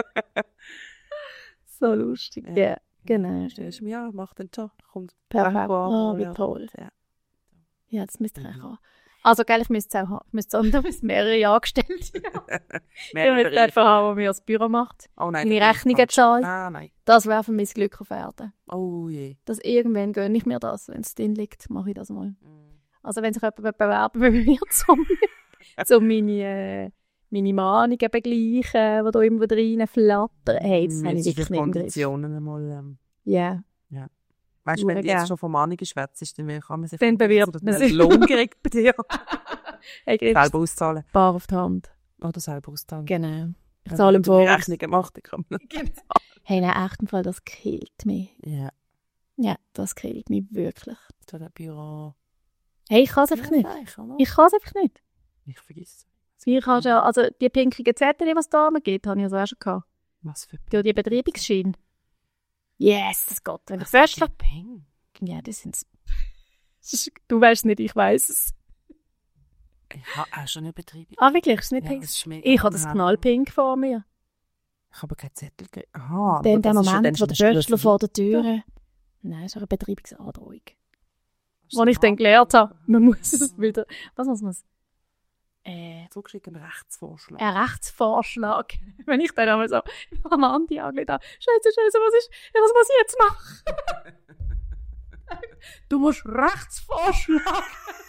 So lustig. Ja, Ja. genau. Stellst du mich an, mach den Job. Kommt Perfekt. Oh, wie ja. toll. Ja. Ja, das müsste ich Mhm. auch haben. Also, gell, ich müsste es auch haben. Ich müsste auch, da müssen mehrere Angestellte haben. Ich Mehr will nicht einfach haben, der mir das Büro macht. Oh nein. Meine das ist Rechnungen falsch. zahlt. Ah, nein. Das wäre für mich das Glück auf Erden. Oh je. Dass irgendwann gönne ich mir das. Wenn es drin liegt, mache ich das mal. Mm. Also wenn sich jemand bewerben will, um, um meine, äh, meine Mahnungen begleichen, die da immer wieder reinflattern. Hey, das habe ich Jetzt wirklich die nicht im Griff. Konditionen einmal... Ähm, Ja. weißt du, wenn du Ja. jetzt schon von Mahnungen schwätzt, dann kann man sich... Dann bewirbt man sich. Lohn kriegt bei dir. Hey, kriegst Selber auszahlen. Bar auf die Hand. Oder selber auszahlen. Genau. Ich Wenn zahle im du die Voraus. Rechnung gemacht, dann kann man... Hey, nein, echt im Fall, das killt mich. Ja. Ja, das killt mich wirklich. So ein Büro... Hey, ich kann es einfach nicht. Ich kann Ich kann es einfach nicht. Ich vergesse. Ich kann ja, also die pinkigen Zettel, die es da gibt, habe ich also auch schon gehabt. Was für Die, die Betreibungsscheine. Yes, das geht. Wenn ich fest ver- Peng. Ja, das sind's. Du weißt nicht, ich weiß es. Ich habe auch schon eine Betriebe. Ah, wirklich? Ist es nicht Ja, pink? das ist mega Ich habe das unheimlich. knallpink vor mir. Ich habe keinen Zettel gegeben. Aha. Dann aber der das ist ja Moment, dann wo schon der Schlüssel. Böstler vor der Tür... Nein, das ist eine Betreibungsandrohung. Wo ich dann gelernt habe, man muss es wieder... Was muss man es? Äh, Zugeschickt einen Rechtsvorschlag. Ein Rechtsvorschlag. Wenn ich dann einmal so am Andi angelegt habe, Scheiße, Scheiße, was ist, was muss ich jetzt machen? Du musst Rechtsvorschlag.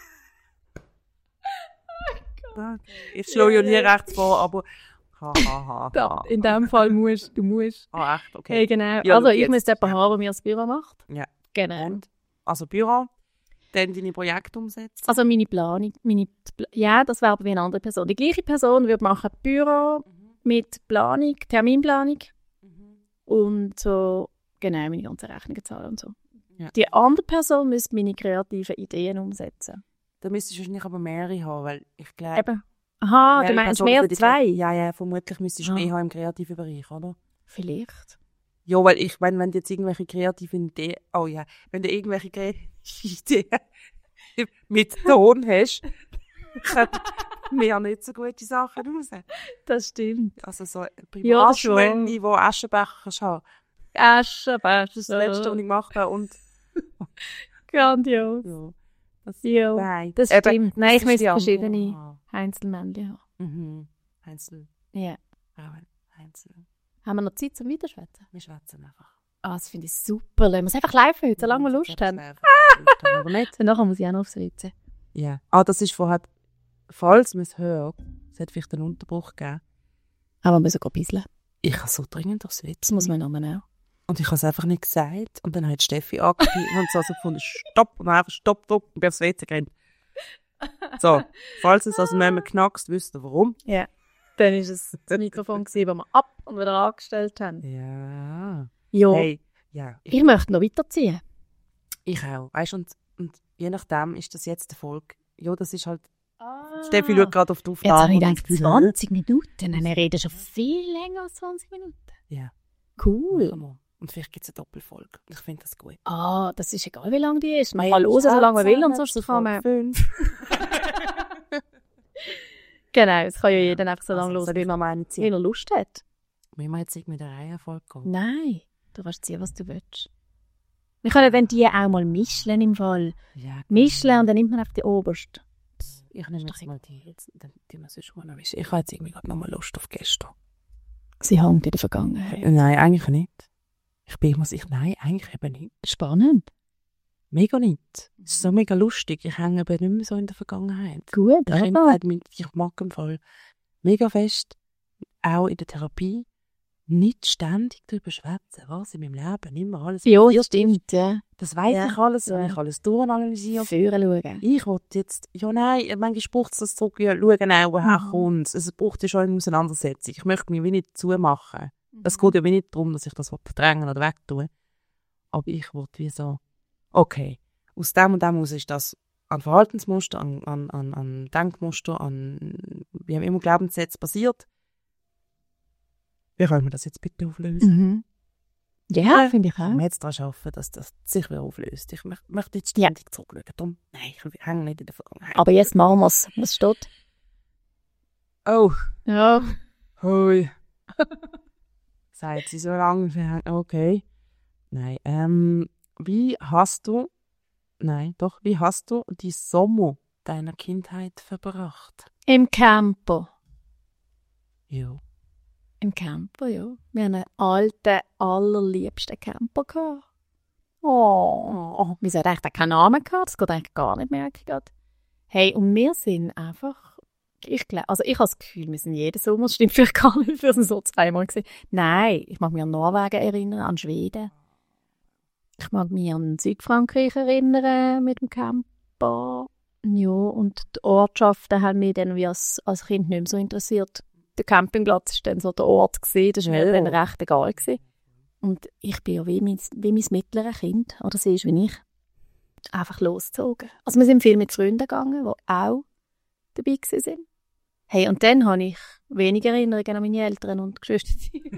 Okay. Ich schlage ja nie rechts vor, aber... Ha, ha, ha, Da, in dem Fall musst du, musst. Ah, echt? Okay. Hey, genau. Ja, also ich jetzt- müsste jemanden haben, der mir das Büro macht. Ja. Genau. Und? Also Büro, dann deine Projekte umsetzen. Also meine Planung, meine, Pl- ja, das wäre aber wie eine andere Person. Die gleiche Person würde machen Büro mit Planung, Terminplanung und so, genau, meine ganzen Rechnungen zahlen und so. Ja. Die andere Person müsste meine kreativen Ideen umsetzen. Da müsstest du wahrscheinlich aber mehrere haben, weil ich glaube... Eben. Aha, du mehrere meinst Personen mehr für die- zwei? Ja, ja, vermutlich müsstest du Ah. mehr haben im kreativen Bereich, oder? Vielleicht. Ja, weil ich meine, wenn du jetzt irgendwelche kreativen Ideen... Oh ja, wenn du irgendwelche kreativen Ideen mit Ton hast, kommen mir nicht so gute Sachen raus. Das stimmt. Also so bei Ja, das schon. Aschenmänni, wo Aschenbecher kannst haben. Aschenbecher. Das ist das Letzte, was ich gemacht habe. Und Grandios. ja, das Ja, nein. das Eben, stimmt. Nein, ich das ist möchte die andere. verschiedene Ah. Einzelmännchen haben. Mhm. Einzel. Ja. Frauen. Einzel. Haben wir noch Zeit zum Weiterschwätzen? Wir schwätzen einfach. Ah, das finde ich super. Lassen wir es einfach live heute, solange wir Lust haben. Aber nicht. Und nachher muss ich auch noch aufs W C. Ja. Ah, das ist vorher, falls man es hört, es hat vielleicht einen Unterbruch gegeben. Aber wir müssen ein bisschen. Ich habe so dringend aufs W C. Das muss man nochmal auch. Und ich habe es einfach nicht gesagt. Und dann hat Steffi angefangen und so also gefunden, stopp. Und dann einfach stopp gedrückt und bin aufs W C gerannt. So, falls es also nicht mehr knackst, wisst ihr warum. Ja. Dann war es das Mikrofon, gewesen, das wir ab und wieder angestellt haben. Ja. Ja. Hey, ja. Ich, Ich möchte noch weiterziehen. ich auch. Weißt du, und, und je nachdem ist das jetzt der Folge. Ja, das ist halt. Ah. Steffi schaut gerade auf die Jetzt Aufnahme. habe ich und gedacht, ich- zwanzig Minuten. Dann reden schon viel länger als zwanzig Minuten. Ja. Cool. Machen wir. Und vielleicht gibt es eine Doppelfolge. Ich finde das gut. Ah, das ist egal, wie lang die ist. Man kann hören, solange man will, und sonst kann man... Fünf. Genau, es kann ja jeder einfach so lange Also, hören, soll ich wie noch mal einen wie ziehen? er Lust hat. Müssen wir jetzt irgendwie der Reihenfolge gehen? Nein, du kannst ziehen, was du willst. Wir können dann die auch mal mischen im Fall. Ja. Mischen und dann nimmt man auf die oberste. Ich nehme jetzt mal die. Jetzt, dann tun wir sonst mal noch wissen. Ich habe jetzt irgendwie gerade noch mal Lust auf gestern. Sie hängt in der Vergangenheit. Äh, Nein, eigentlich nicht. Ich bin muss ich nein, eigentlich eben nicht. Spannend. Mega nicht. Es ist so mega lustig. Ich hänge eben nicht mehr so in der Vergangenheit. Gut, Die aber... Kindheit, ich mag im Fall mega fest, auch in der Therapie, nicht ständig darüber schwätzen, was in meinem Leben immer alles Ja, passiert das stimmt, ja. Das weiss Ja. ich alles, Ja. ja. ich alles durchanalysieren. Führen schauen. Ich will jetzt, ja nein, manchmal braucht es das zurück, ja, schauen auch, woher Mhm. kommt es. Es braucht ja schon eine Auseinandersetzung. Ich möchte mich wie nicht zumachen. Mhm. Es geht ja wie nicht darum, dass ich das verdrängen oder wegtue. Aber ich will wie so, okay, aus dem und dem aus ist das an Verhaltensmuster, an, an, an, an Denkmuster, an, wie auch immer Glaubenssätze basiert. Wie können wir das jetzt bitte auflösen? Mhm. Ja, Ja. finde ich Ich auch. muss jetzt daran arbeiten, dass das sich wieder auflöst. Ich möchte, möchte jetzt Ja. ständig zurückschauen. Darum, nein, ich hänge nicht in der Vergangenheit. Aber jetzt machen wir es. Was steht? Oh, Ja. hui. Seit sie so lange verhängt. Okay. Nein, ähm, wie hast du, nein, doch, wie hast du die Sommer deiner Kindheit verbracht? Im Camper. Ja. Im Camper, ja. Wir haben einen alten, allerliebsten Camper gehabt. Oh. Wieso hat eigentlich keinen Namen gehabt? Das geht eigentlich gar nicht, merke ich gerade. Hey, und wir sind einfach, ich glaube, also ich habe das Gefühl, wir sind jeden Sommer, das stimmt vielleicht gar nicht, wir sind so zweimal gesehen. Nein, ich mag mich an Norwegen erinnern, an Schweden. Ich mag mich an Südfrankreich erinnern mit dem Camper. Ja, und die Ortschaften haben mich dann wie als, als Kind nicht mehr so interessiert. Der Campingplatz war dann so der Ort gewesen, das war mir Ja. dann recht egal gewesen. Und ich bin ja wie mein, wie mein mittleres Kind, oder sie ist wie ich, einfach losgezogen. Also wir sind viel mit Freunden gegangen, die auch dabei waren. Hey, und dann habe ich weniger Erinnerungen an meine Eltern und Geschwister.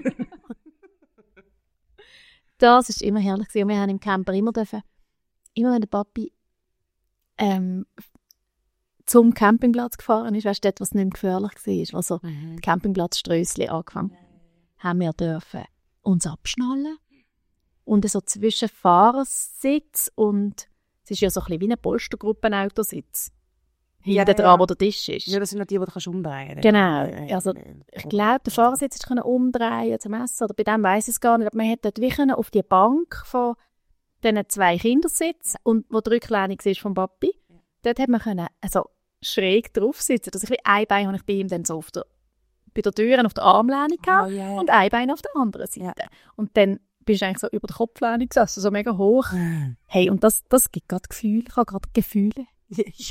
Das war immer herrlich gewesen. Und wir haben im Camper immer dürfen, immer wenn der Papi ähm, zum Campingplatz gefahren ist, weißt du, dort, was nicht mehr gefährlich war, also Mhm. Campingplatzströssli angefangen, haben wir dürfen uns abschnallen und so zwischen Fahrersitz und Es ist ja so ein bisschen wie ein Polstergruppenautositz. Ja, Hinten ja. dran, wo der Tisch ist. Ja, das sind noch die, die du kannst umdrehen kannst. Genau. Also, ich glaube, der Fahrersitz ist können umdrehen zum Essen. Oder bei dem weiss ich es gar nicht. Aber man hätte dort wie können auf die Bank von diesen zwei Kindersitzen, und wo die Rücklehne war vom Papi, dort hätte man können, also schräg drauf sitzen. Also ich ein Bein habe ich bei ihm dann so auf der, bei der Tür auf der Armlehne gehabt Oh, yeah. und ein Bein auf der anderen Seite. Ja. Und dann bist du eigentlich so über der Kopflehne gesessen, so mega hoch. Hey, und das, das gibt gerade Gefühle. Ich habe gerade Gefühle. Ja.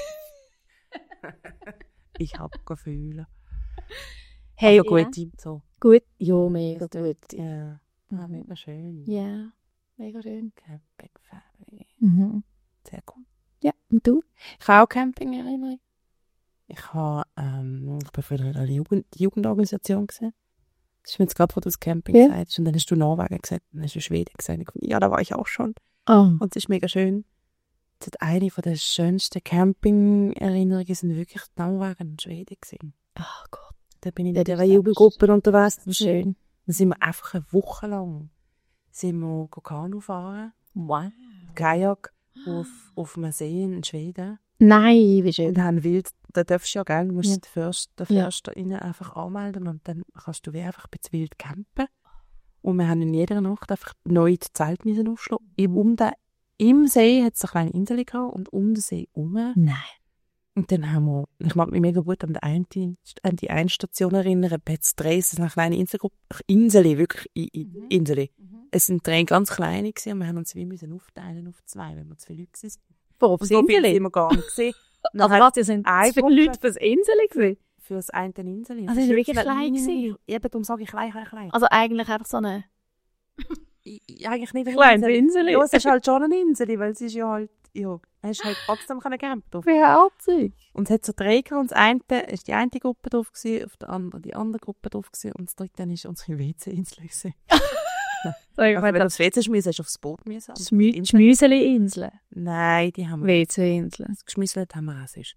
Ich habe Gefühle. Hey, Also ja. gut, Team so. Gut. Ja, mega gut. Ja, ja, mega schön. Ja, mega schön. Campingferien. Mhm. Sehr cool. Ja, und du? Ich habe auch Camping-Erinnerung. Ich habe, ähm, ich bin früher in einer Jugend Jugendorganisation gesehen. Das ist mir jetzt gerade, wo du das Camping Ja. gesagt hast. Und dann hast du Norwegen gesagt, dann hast du Schweden gesagt. Ich fand, ja, da war ich auch schon. Oh. Und es ist mega schön. Das hat eine von der schönsten Camping-Erinnerungen sind wirklich Norwegen und Schweden gewesen. Oh Gott. Da bin ich Ja, in das dieser ist Jugendgruppe unterwegs. Schön. Dann sind wir einfach eine Woche lang sind wir Kanu fahren, Wow. Kajak auf, auf einem See in Schweden. Nein, wie schön. Und haben wild, da darfst du ja gerne, du musst Ja. den Förster, den Ja. Förster innen einfach anmelden und dann kannst du wie einfach ein bisschen wild campen. Und wir haben in jeder Nacht einfach neu das Zelt müssen aufschlagen. Im, um den, Im See hat es eine kleine Insel gehabt und um den See herum. Nein. Und dann haben wir, ich mag mich mega gut an die eine, an die eine Station erinnern, Betz Dreis, das ist eine kleine Inselgruppe, Insel, wirklich I- I- Mhm. Insel. Mhm. Es sind drei ganz kleine gewesen und wir haben uns wie müssen aufteilen auf zwei, wenn wir zu viele Leute sind. Wo, aufs So viel Inseli? sind wir gar nicht gesehen. Also was, ihr sind eine zu viele Gruppe- Leute fürs Inseli gewesen? Für das eine Insel. Also, ist wirklich klein gewesen? Eben, darum sage ich klein, klein, klein. Also eigentlich einfach so eine... I- I- Eigentlich nicht eine Kleines Insel. Inseli. Ja, es ist halt schon eine Insel, weil es ist ja halt, ja, es ist halt trotzdem keine campen drauf. Wie herzig. Und es hat so drei gehabt, und das eine ist die eine Gruppe drauf gewesen, auf der anderen die andere Gruppe drauf gewesen, und das dritte ist unsere W C-Insel gewesen. Sag Also, wenn du aufs W C schmissen, hast du aufs Boot müssen. die Schmüseli-Insel. Nein, die haben wir W C-Insel. geschmisselt, haben wir auch sonst.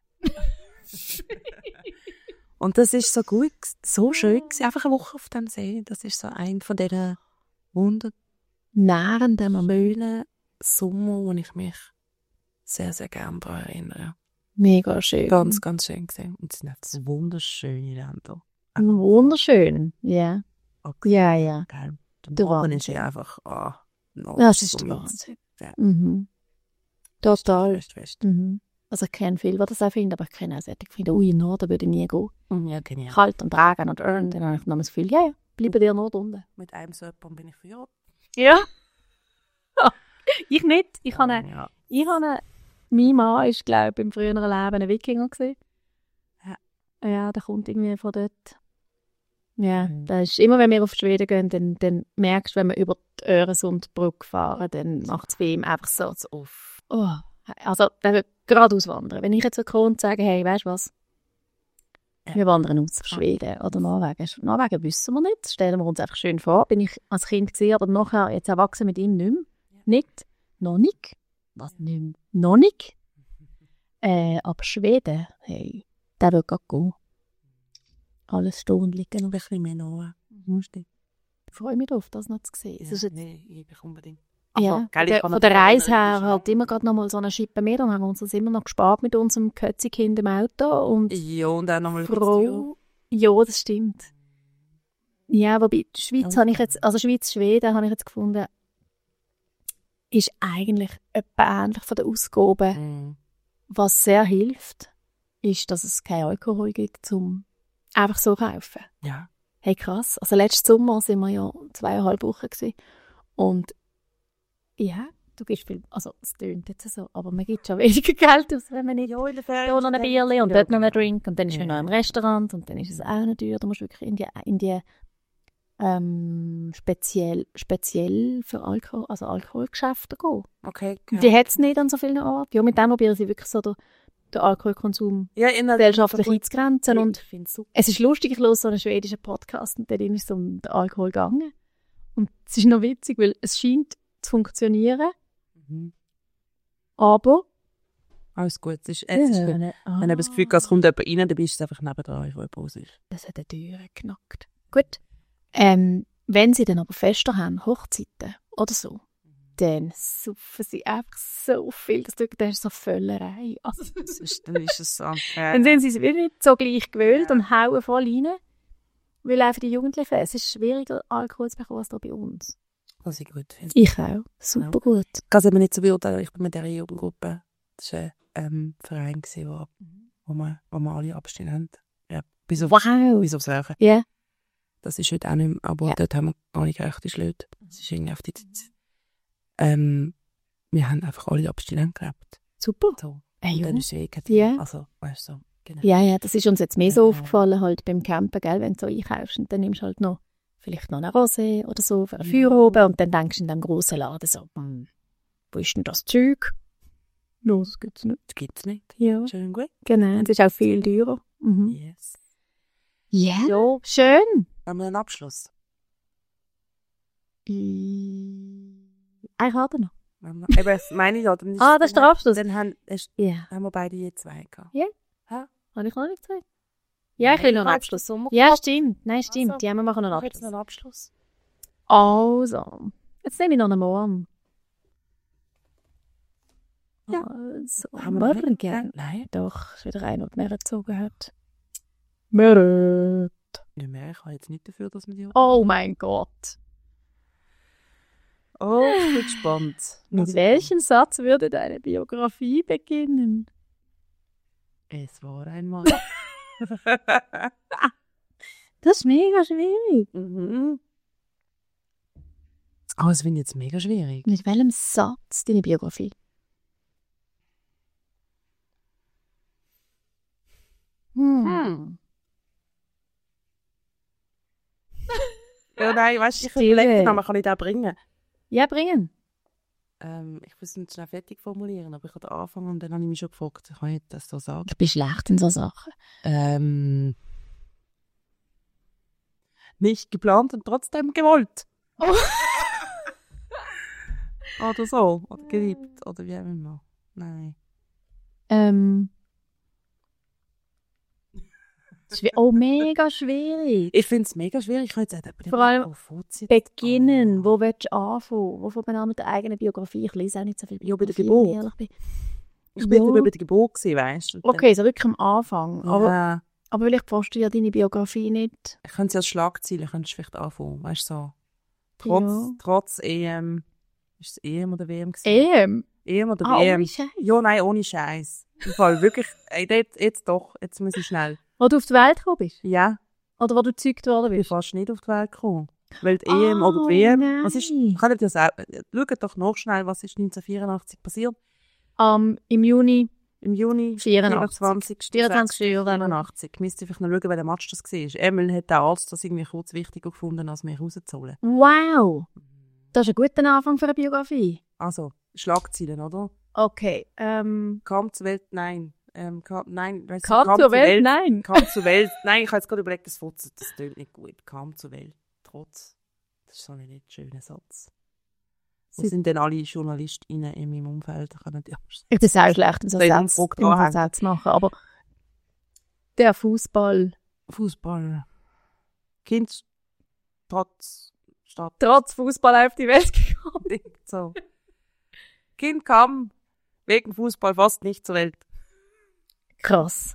Und das ist so gut, g- so schön gewesen. Einfach eine Woche auf dem See. Das ist so ein von diesen wunderschönen Nährenden Moment. Sommer, wo ich mich sehr, sehr gerne daran erinnere. Mega schön. Ganz, ganz schön gesehen. Und es sind einfach so wunderschöne Länder. Wunderschön. Ja. Okay. Ja, ja. Gell? Der Der Norden Wahnsinn. ist ja einfach, ah, no, Das ist so der mein- Wahnsinn. Ja. Mhm. Total. Fest, fest. Mhm. Also ich kenne viele, die das auch finden, aber ich kenne auch solche, die finden, ui, in den Norden würde ich nie gehen. Ja, genial. Kalt und Regen und Örn. Dann habe ich noch das Gefühl, ja, ja, bleiben dir Nord unten. Mit einem so jemandem bin ich für Ja. Ich nicht. Ich habe eine, ja. ich habe eine, mein Mann ist, glaube ich, im früheren Leben ein Wikinger gewesen. Ja. Ja, der kommt irgendwie von dort. Ja, Mhm. das ist immer, wenn wir auf Schweden gehen, dann, dann merkst du, wenn wir über die Öresundbrücke fahren, dann macht es bei ihm einfach so, so auf. Oh. Also, der will gerade auswandern. Wenn ich jetzt so komme und sage, hey, weißt du was? Ja. Wir wandern aus auf Schweden oder Norwegen. Norwegen wissen wir nicht. Das stellen wir uns einfach schön vor. Bin ich als Kind gesehen, aber nachher jetzt erwachsen mit ihm nicht mehr. Nicht. Noch nicht. Was nicht mehr? Noch nicht. Äh, aber Schweden, hey, der will gerade gehen. Alles stehen und liegen. Dann noch ein bisschen mehr nach. Ich freue mich darauf, das noch zu sehen. Es ist Ja, jetzt, nee, ich unbedingt. ja, Aber, gell, ich der, kann von der natürlich Reise auch her noch- halt immer gerade noch mal so eine Schippe mehr. Dann haben wir uns das immer noch gespart mit unserem Kötzikind im Auto. Und Ja, und dann nochmal Frau, ja, das stimmt. Ja, wobei die Schweiz Ja. habe ich jetzt, also Schweiz-Schweden habe ich jetzt gefunden, ist eigentlich etwa ähnlich von der Ausgabe. Mhm. Was sehr hilft, ist, dass es kein Alkohol gibt, zum einfach so kaufen. Ja. Hey, krass. Also letzten Sommer sind wir ja zweieinhalb Wochen gewesen. Und ja, du gibst viel, also es tönt jetzt so, aber man gibt schon weniger Geld aus, wenn man nicht Ja, in der hier noch ein Bierli und Ja, dort noch einen genau. Drink und dann ist man Ja. noch im Restaurant und dann ist es auch noch teuer. Du musst wirklich in die, in die ähm, speziell, speziell für Alkohol, also Alkoholgeschäfte gehen. Okay. Die hat es nicht an so vielen Orten. Ja, mit dem probieren sie wirklich so den, den Alkoholkonsum ja, in der gesellschaftlich einzugrenzen. Und ich finde es super. es ist lustig, ich höre so einen schwedischen Podcast und darin ist es um den Alkohol gegangen. Und es ist noch witzig, weil es scheint zu funktionieren, Mhm. aber... Alles gut. Es ist, es ist, Ja, wenn ne- du das Gefühl hast, es kommt jemand rein, dann bist du einfach nebendran, wo jemand raus ist. Das hat eine Tür geknackt. Gut. Ähm, wenn sie dann aber Fester haben, Hochzeiten oder so, dann saufen sie einfach so viel, dass du denkst, so Völlerei. Also, Das ist, dann ist es so. Ja. dann sind sie es wirklich nicht so gleich gewöhnt ja. und hauen voll rein. Weil auch für die Jugendlichen, es ist schwieriger, Alkohol zu bekommen als da bei uns. Was ich gut finde. Ich auch. Super ja. gut. Ich kann es eben nicht so beurteilen. Ich bin mit dieser Jugendgruppe. Das war ein ähm, Verein, gewesen, wo, wo, wir, wo wir alle abstinent. Ja, bis auf, wow. bis aufs Rauchen. Ja. Yeah. Das ist heute auch nicht mehr. Aber ja. dort haben wir alle gerechte Schlöte. Das ist irgendwie auf die Zeit. Ähm, wir haben einfach alle abstinent gelebt. Super. So. Hey, und dann ist es eh kein yeah. Also, weißt du, so. Genau. Ja, ja, das ist uns jetzt mehr so ja. aufgefallen, halt beim Campen, gell, wenn du so einkaufst und dann nimmst du halt noch vielleicht noch eine Rosé oder so für ein Feuer oben und dann denkst du in diesem grossen Laden so, hm, wo ist denn das Zeug? No, das gibt's nicht. Das gibt's nicht. Ja. Schön gut. Genau, das ist auch viel teurer. Mhm. Yes. Yeah. Ja, schön. Haben wir einen Abschluss? Eine Karte noch. Eben, das meine ich ja. Dann ist ah, das ist der Abschluss. Dann haben, ist, yeah. haben wir beide je zwei gehabt. Ja. Yeah. Habe ich noch nicht gesagt? Ja, ich will noch einen Abschluss. Ja, stimmt. Nein, stimmt. Also, ja, wir machen noch einen Abschluss. Jetzt noch einen Abschluss. Also, jetzt nehme ich noch einen Morgen. Ja. Also, haben wir morgen gerne. Nein. Doch, ist wieder einer, der mehr gezogen hat. Merit. Ja, mehr, ich habe jetzt nicht dafür, dass wir die... Oh mein Gott. Oh, ich bin gespannt. Mit welchem Satz würde deine Biografie beginnen? Es war einmal... Das ist mega schwierig. Mhm. Oh, das finde ich jetzt mega schwierig. Mit welchem Satz deine Biografie? Hm. hm. Ja, nein, weißt du, ich überlege, aber kann ich den bringen? Ja, bringen. Ähm, ich muss es nicht schnell fertig formulieren, aber ich habe angefangen und dann habe ich mich schon gefragt, kann ich das so sagen? Ich bin schlecht in so Sachen. Ähm, nicht geplant und trotzdem gewollt. Oh. Oder so, oder geliebt, oder wie auch immer. Nein. Ähm. Oh, mega schwierig. Ich finde es mega schwierig. Ich kann jetzt eben vor allem beginnen. Oh. Wo willst du anfangen? Wo fängt man an mit der eigenen Biografie? Ich lese auch nicht so viel Biografie. Ja, bei der Geburt. Ich, ich bin ja. bei der Geburt gewesen, weißt du. Okay, so wirklich am Anfang. Ja. Aber, aber vielleicht brauchst du ja deine Biografie nicht. Ich könnte sie als Schlagziele vielleicht anfangen. Weißt du, so. Trotz, ja. trotz E M. Ist es E M oder W M gewesen? E M? E M oder ah, W M? Ohne Scheiß. Ja, nein, ohne Scheiß. Im Fall wirklich. Ey, jetzt, jetzt doch. Jetzt muss ich schnell. Wo du auf die Welt gekommen bist? Ja. Oder wo du gezeugt worden bist? Ich bin fast nicht auf die Welt gekommen. Weil die E M oh, oder die W M... Nein. Was ist... Kann ich das auch... Schaut doch noch schnell, was ist neunzehnhundertvierundachtzig passiert? Um, Im Juni... Im Juni... vierundachtzig. vierundzwanzig vierundachtzig. Ich müsste einfach noch schauen, welcher Match das war. Emil hat der Arzt das irgendwie kurz wichtiger gefunden, als mich rauszuholen. Wow! Das ist ein guter Anfang für eine Biografie. Also, Schlagzeilen, oder? Okay. Ähm... Kam zur Welt, nein. Ähm, kam, nein, weiss, kam, kam zur Welt, Welt, nein. Kam zur Welt, nein, ich habe jetzt gerade überlegt, das Foto, das tönt nicht gut. Kam zur Welt, trotz. Das ist so ein nicht schöner Satz. Wo sind denn alle JournalistInnen in meinem Umfeld? Ich kann nicht ich bin sehr schlecht, in so Sätze zu machen, aber der Fußball. Fußball. Kind trotz statt. Trotz Fußball auf die Welt gekommen. So. Kind kam wegen Fußball fast nicht zur Welt. Krass.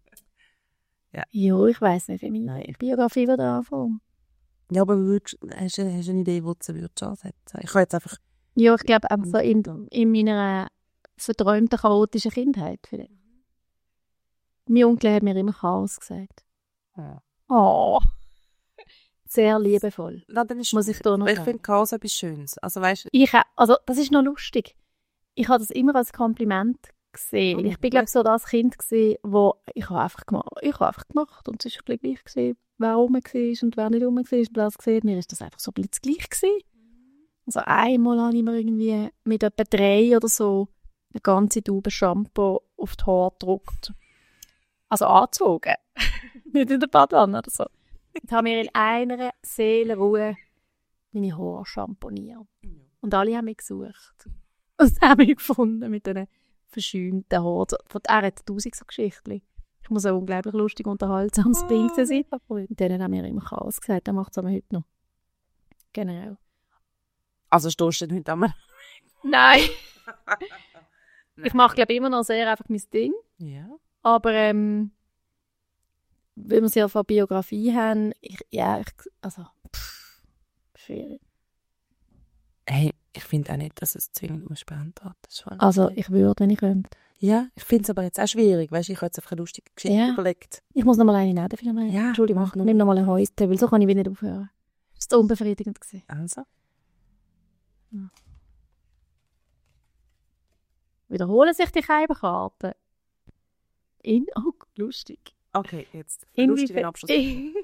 Ja. Jo, ich weiss nicht, wie meine Biografie wird anfangen. Ja, aber würdest, hast, du, hast du eine Idee, wo du sie ansetzen? Ich kann jetzt einfach... Ja, ich glaube einfach so in, in meiner verträumten, chaotischen Kindheit vielleicht. Mein Onkel hat mir immer Chaos gesagt. Ja. Oh. Sehr liebevoll. Na, dann ist muss ich da noch ich finde Chaos etwas Schönes. Also, weißt, ich, also, das ist noch lustig. Ich habe das immer als Kompliment gesehen. Oh, ich bin, glaube ich, so das Kind gewesen, wo ich habe einfach gemacht, ich habe einfach gemacht und es war gleich gewesen, wer rum war und wer nicht rum war und das gesehen. Mir ist das einfach so blitzgleich gewesen. Also einmal habe ich mir irgendwie mit etwa drei oder so eine ganze Tube Shampoo auf die Haare gedruckt. Also angezogen. Nicht in der Badwanne oder so. Und habe mir in einer Seelenruhe meine Haare schamponiert. Und alle haben mich gesucht. Und sie haben mich gefunden mit diesen verschäumten Haaren. Er hat tausend so Geschichten. Ich muss auch unglaublich lustig unterhaltsam sein. Oh. Und denen haben wir immer Chaos gesagt. Der macht es aber heute noch. Genau. Also stehst du heute am Nein. Ich mache, glaube ich, immer noch sehr einfach mein Ding. Ja. Aber ähm, weil wir es ja von Biografie haben, ich, ja, ich, also, pff, schwierig. Hey, ich finde auch nicht, dass es zwingend muss beantworten muss. Also, ich würde, wenn ich könnte. Ja, ich finde es aber jetzt auch schwierig. Weißt, ich habe jetzt einfach eine lustige Geschichte Ja. überlegt. Ich muss noch mal eine nehmen, darf ich noch mal? Ja, Entschuldigung, mach noch. nimm noch mal einen Häuste, weil so kann ich wieder nicht aufhören. Das war unbefriedigend gewesen. Also. Wiederholen sich die Keibenkarten. In, oh, lustig. Okay, jetzt. Lustigen Inwiefern, Abschluss.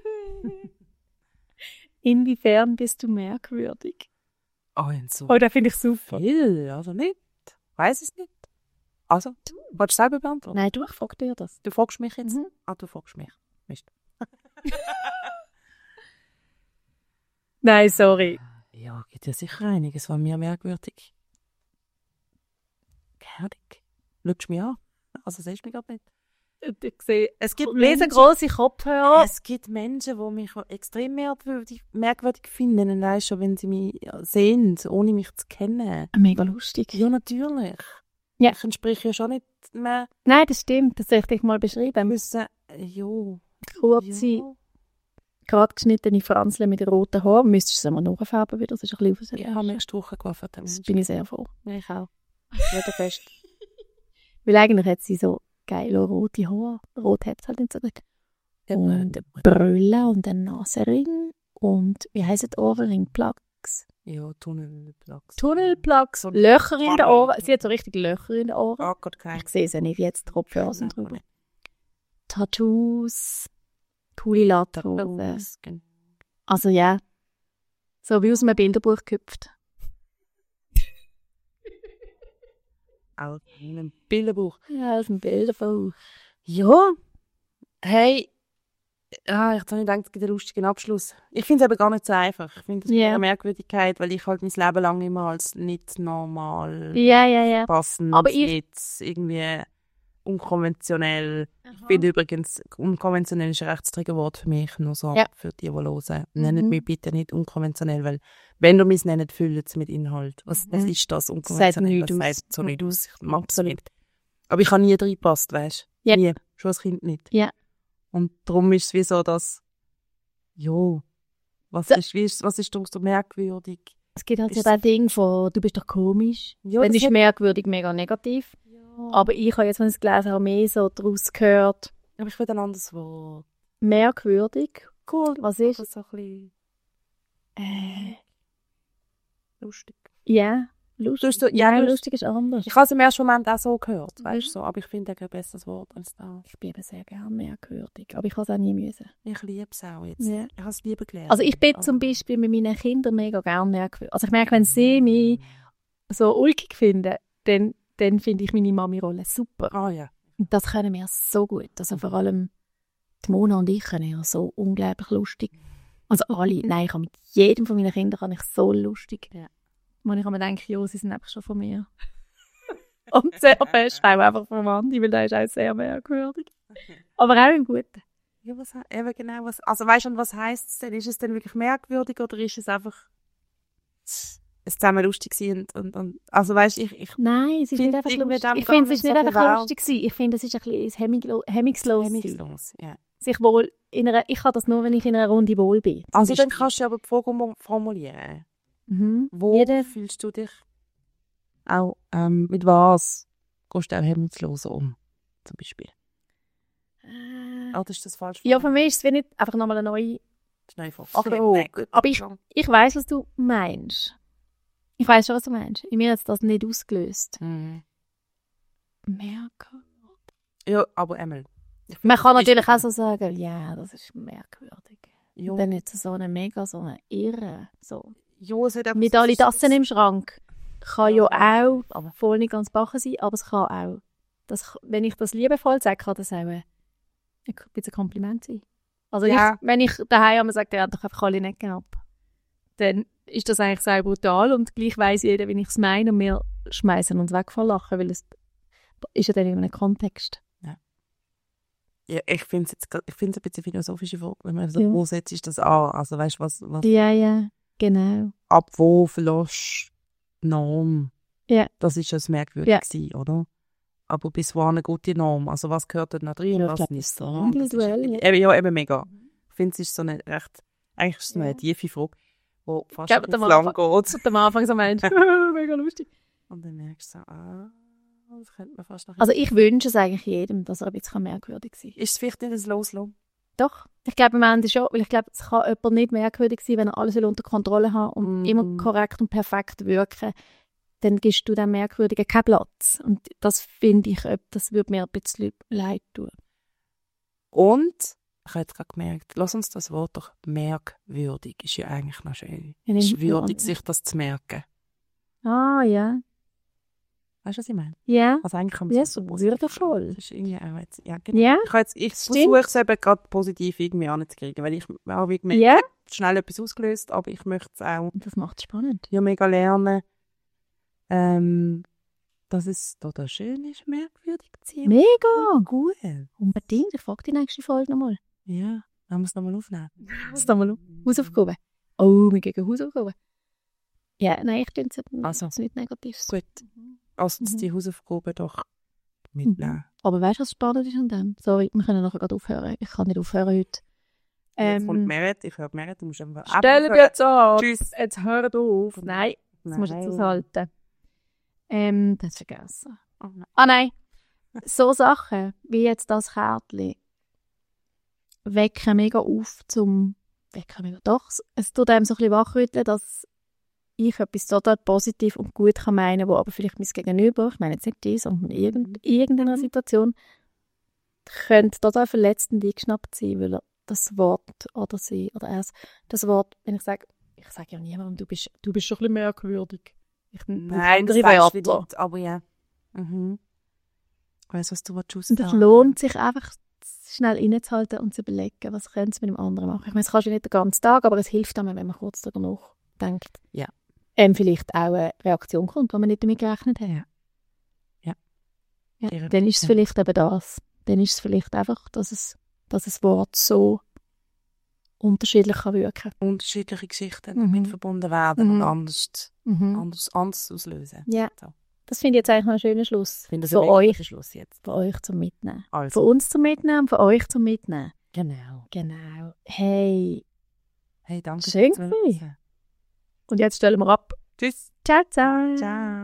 Inwiefern bist du merkwürdig? Oh, und so Oh, das finde ich super. viel. Also nicht. Weiß es nicht. Also, willst du selber beantworten? Nein, du, ich frage dir das. Du fragst mich jetzt? Mhm. Ah, du fragst mich. Mist. Nein, sorry. Ja, gibt ja sicher einiges, was mir merkwürdig. Gerdig. Schaust du mich an? Also, siehst du mich gerade nicht. Ich sehe, Es gibt riesengroße Kopfhörer. Es gibt Menschen, die mich extrem merkwürdig, merkwürdig finden, allein schon, wenn sie mich sehen, ohne mich zu kennen. Mega lustig. Ja, natürlich. Ja. Ich entspreche ja schon nicht mehr Nein, das stimmt. Das soll ich dich mal beschreiben. müssen. Ja. Kurze, Ja. gerade geschnittene Franzle mit roten Haaren. Müsstest du es einmal nachfärben wieder, das ist ein bisschen Ich habe nächste Woche gewaffert. Das bin ich sehr froh. Ja, ich auch. Wieder fest. Weil eigentlich hat sie so geile rote Haare. Rot hat es halt nicht so gut. Und Ja, Brille und ein Nasenring. Und wie heisst die Ohrenring? Plugs. ja, Tunnelplugs. Tunnelplugs. So- Löcher in den Ohren. Sie hat so richtig Löcher in den Ohren. Ah, Gott, kein. Ich sehe sie nicht, jetzt Tropfen sind Nein, drüber. nicht. Tattoos. Coole Latterhosen. Masken. Also ja. So wie aus einem Bilderbuch gehüpft. Auch in einem Bilderbuch. Ja, aus einem Bilderbuch. Ja. Hey. Ah, ich habe nicht gedacht, es gibt einen lustigen Abschluss. Ich finde es eben gar nicht so einfach. Ich finde es Ja. eine Merkwürdigkeit, weil ich halt mein Leben lang immer als nicht normal Ja, ja, ja. passend, Aber ich- nicht irgendwie unkonventionell. Ich finde übrigens, unkonventionell ist ein rechtsträger Wort für mich, nur so Ja. für die, die hören. Nennt Mhm. mich bitte nicht unkonventionell, weil wenn du mich nennt, füllt es mit Inhalt. Was, was Mhm. ist das sagt unkonventionell? nichts Das aus. sagt so nicht Mhm. aus. Ich mag es nicht. Aber ich habe nie reingepasst, weißt du? Ja. Nie. Schon als Kind nicht. Ja. Und darum ist es wie so, dass, jo, was, So. ist, wie ist, was ist darum so merkwürdig? Es gibt halt Ist- so das Ding von, du bist doch komisch. Ja, Dann das ist hat- merkwürdig mega negativ. Ja. Aber ich habe jetzt, wenn ich es gelesen habe, mehr so daraus gehört, Aber ich will ein anderes Wort. merkwürdig. Cool. Was ist? Aber so ein bisschen Äh, lustig. ja, Du lustig. hast so- ja, ja, du- lustig ist anders. Ich habe es im ersten Moment auch so gehört, Mhm. weißt du, so. Aber ich finde ein besseres Wort als das. Ich bin eben sehr gerne merkwürdig, aber ich habe es auch nie müssen. Ich liebe es auch jetzt. Ja. Ich habe es lieber gelernt. Also ich bin Aber- zum Beispiel mit meinen Kindern mega gerne merkwürdig. Also ich merke, wenn sie mich so ulkig finden, dann, dann finde ich meine Mami-Rolle super. Ah ja. Und das können wir so gut. Also vor allem die Mona und ich können ja so unglaublich lustig. Also alle, nein, ich habe mit jedem von meinen Kindern kann ich so lustig. Ja. Und ich habe mir gedacht, ja, sie sind einfach schon von mir. Und sehr fest auch einfach von Andi, weil der ist auch sehr merkwürdig. Aber auch im Guten. Ja, was, he- eben genau, was, also weißt du, was heisst es denn? Ist es denn wirklich merkwürdig oder ist es einfach es zusammen lustig gewesen und, und, und also weißt du, ich, ich Nein, es ist Find nicht einfach irgendwie lustig. dem Ich gar finde, es ist nicht nicht so einfach viel lustig gewesen. Ich finde, es ist ein bisschen hemmungslos, hemmungslos sein. hemmungslos, ja. Sich wohl in einer, ich kann das nur, wenn ich in einer Runde wohl bin. Also Ist- dann kannst du aber die Frage mo- formulieren. Mhm. Wo Jeder- fühlst du dich auch, ähm, mit was gehst du auch hemmungslos um, zum Beispiel? Äh, Oder ist das falsch? Ja, für mich ist es wie nicht einfach nochmal eine neue. Schnell vor. Okay, nein, aber ich- Ich weiss, was du meinst. Ich weiss schon, was du meinst. In mir hat es das nicht ausgelöst. Mhm. Merkwürdig. Ja, aber Emil. ich Man find, kann das ist- natürlich auch so sagen, ja, das ist merkwürdig. Ja, Und dann jetzt so eine mega, so eine Irre. So. ja, es hat einfach Mit so- alle Tassen im Schrank. Kann ja, Ja. auch, aber voll nicht ganz backen sein, aber es kann auch. Das, wenn ich das liebevoll sage, kann das auch ein, ein bisschen ein Kompliment sein. Also Ja. ich, wenn ich daheim einmal sage, der hat doch einfach alle Necken ab, dann ist das eigentlich sehr brutal und gleich weiss jeder, wie ich es meine und wir schmeißen uns weg vor Lachen, weil es ist ja dann in einem Kontext. Ja, ich finde es jetzt, grad- ich finde es ein bisschen philosophische Frage, wenn man so, Ja. wo setzt ist das an? Also weißt du, was, was, Ja, ja, genau. ab wo verlässt Norm Ja. Das ist das merkwürdig Ja. gewesen, oder? Aber bis wohin eine gute Norm? Also was gehört dort noch drin, Ja, ich was glaub, nicht? das ist so Das ist individuell, eben- ja. Eben, ja, eben mega. Ich finde, es ist so eine recht, eigentlich ist es so eine Ja. tiefe Frage, die fast Glaub, ein bisschen am lang Anfang- geht. Und am Anfang so meinst mega lustig. Und dann merkst du so, ah, das könnte man fast noch... Also ich wünsche es eigentlich jedem, dass er ein bisschen merkwürdig sein kann. Ist es vielleicht nicht ein Loslassen? Doch. Ich glaube am Ende schon, weil ich glaube, es kann jemand nicht merkwürdig sein, wenn er alles unter Kontrolle hat und Mhm. immer korrekt und perfekt wirken. Dann gibst du dem Merkwürdigen keinen Platz. Und das finde ich, das würde mir ein bisschen leid tun. Und, ich habe jetzt gerade gemerkt, lass uns das Wort doch merkwürdig, ist ja eigentlich noch schön. Ja, Es ist nicht- würdig, sich das zu merken. Ah, ja. Weißt du, was ich meine? Ja. Also eigentlich kann man Ja, es so positiv würdevoll. sagen. Das ist irgendwie auch jetzt, ja, genau. Ja. Ich, habe jetzt, ich Stimmt. versuche es eben gerade positiv irgendwie anzukriegen, weil ich habe wie gemerkt, Ja. ich habe schnell etwas ausgelöst, aber ich möchte es auch Und das macht es spannend. ja mega lernen, ähm, dass es total schön ist, merkwürdig zu sein. Mega. Gut. Unbedingt. Ich frage die nächste Folge nochmal. Ja, haben wir es nochmal aufnehmen. Was da mal Hausaufgaben? Oh, wir gehen Hausaufgaben. Ja, nein, ich tue es Also. also. nicht Negatives. Gut. Also Mhm. die Hausaufgaben doch mitnehmen. Aber weißt du, was spannend ist an dem? Sorry, wir können nachher gerade aufhören. Ich kann nicht aufhören heute. Jetzt kommt Ähm, Merit, ich höre Merit, du musst einfach Stell dir abhören. jetzt an. Tschüss. Jetzt hör auf. Nein, das musst du jetzt Nein. aushalten. Ähm, das vergessen. Oh nein. Ah nein, so Sachen wie jetzt das Kärtchen wecken mega auf zum wecken mega doch. Es tut einem so ein bisschen wachrütteln, dass ich etwas total positiv und gut kann meinen, wo aber vielleicht mein Gegenüber, ich meine jetzt nicht die, sondern irgend, irgendeiner Situation, könnte total verletzt und eingeschnappt sein, weil er das Wort oder sie oder er das Wort, wenn ich sage, ich sage ja niemandem, du bist, du bist schon ein bisschen merkwürdig. Ich Nein, das andere weißt du Wörter. nicht, aber ja. Mhm. Ich weiss, was du willst Und es aussagen. lohnt sich einfach, schnell innezuhalten und zu überlegen, was könnte es mit dem anderen machen. Ich meine, das kannst du nicht den ganzen Tag, aber es hilft einem, wenn man kurz danach denkt. Ja. Ähm, vielleicht auch eine Reaktion kommt, die man nicht damit gerechnet hat. Ja. Ja. Ja, Sehr dann ist es ja. vielleicht eben das. Dann ist es vielleicht einfach, dass es, dass das Wort so unterschiedlich kann wirken Unterschiedliche Geschichten Mhm. damit verbunden werden Mhm. und anders, kann. anders, anders auslösen. Ja, So. das finde ich jetzt eigentlich noch einen schönen Schluss. Ich finde das Für ein mega euch, guter Schluss jetzt. für euch zum Mitnehmen. Für Also, uns zum Mitnehmen und für euch zum Mitnehmen. genau. Genau. Hey, Hey, danke Schön fürs gewesen. Zuhören. und jetzt stellen wir ab. Tschüss. Ciao, ciao. Ciao.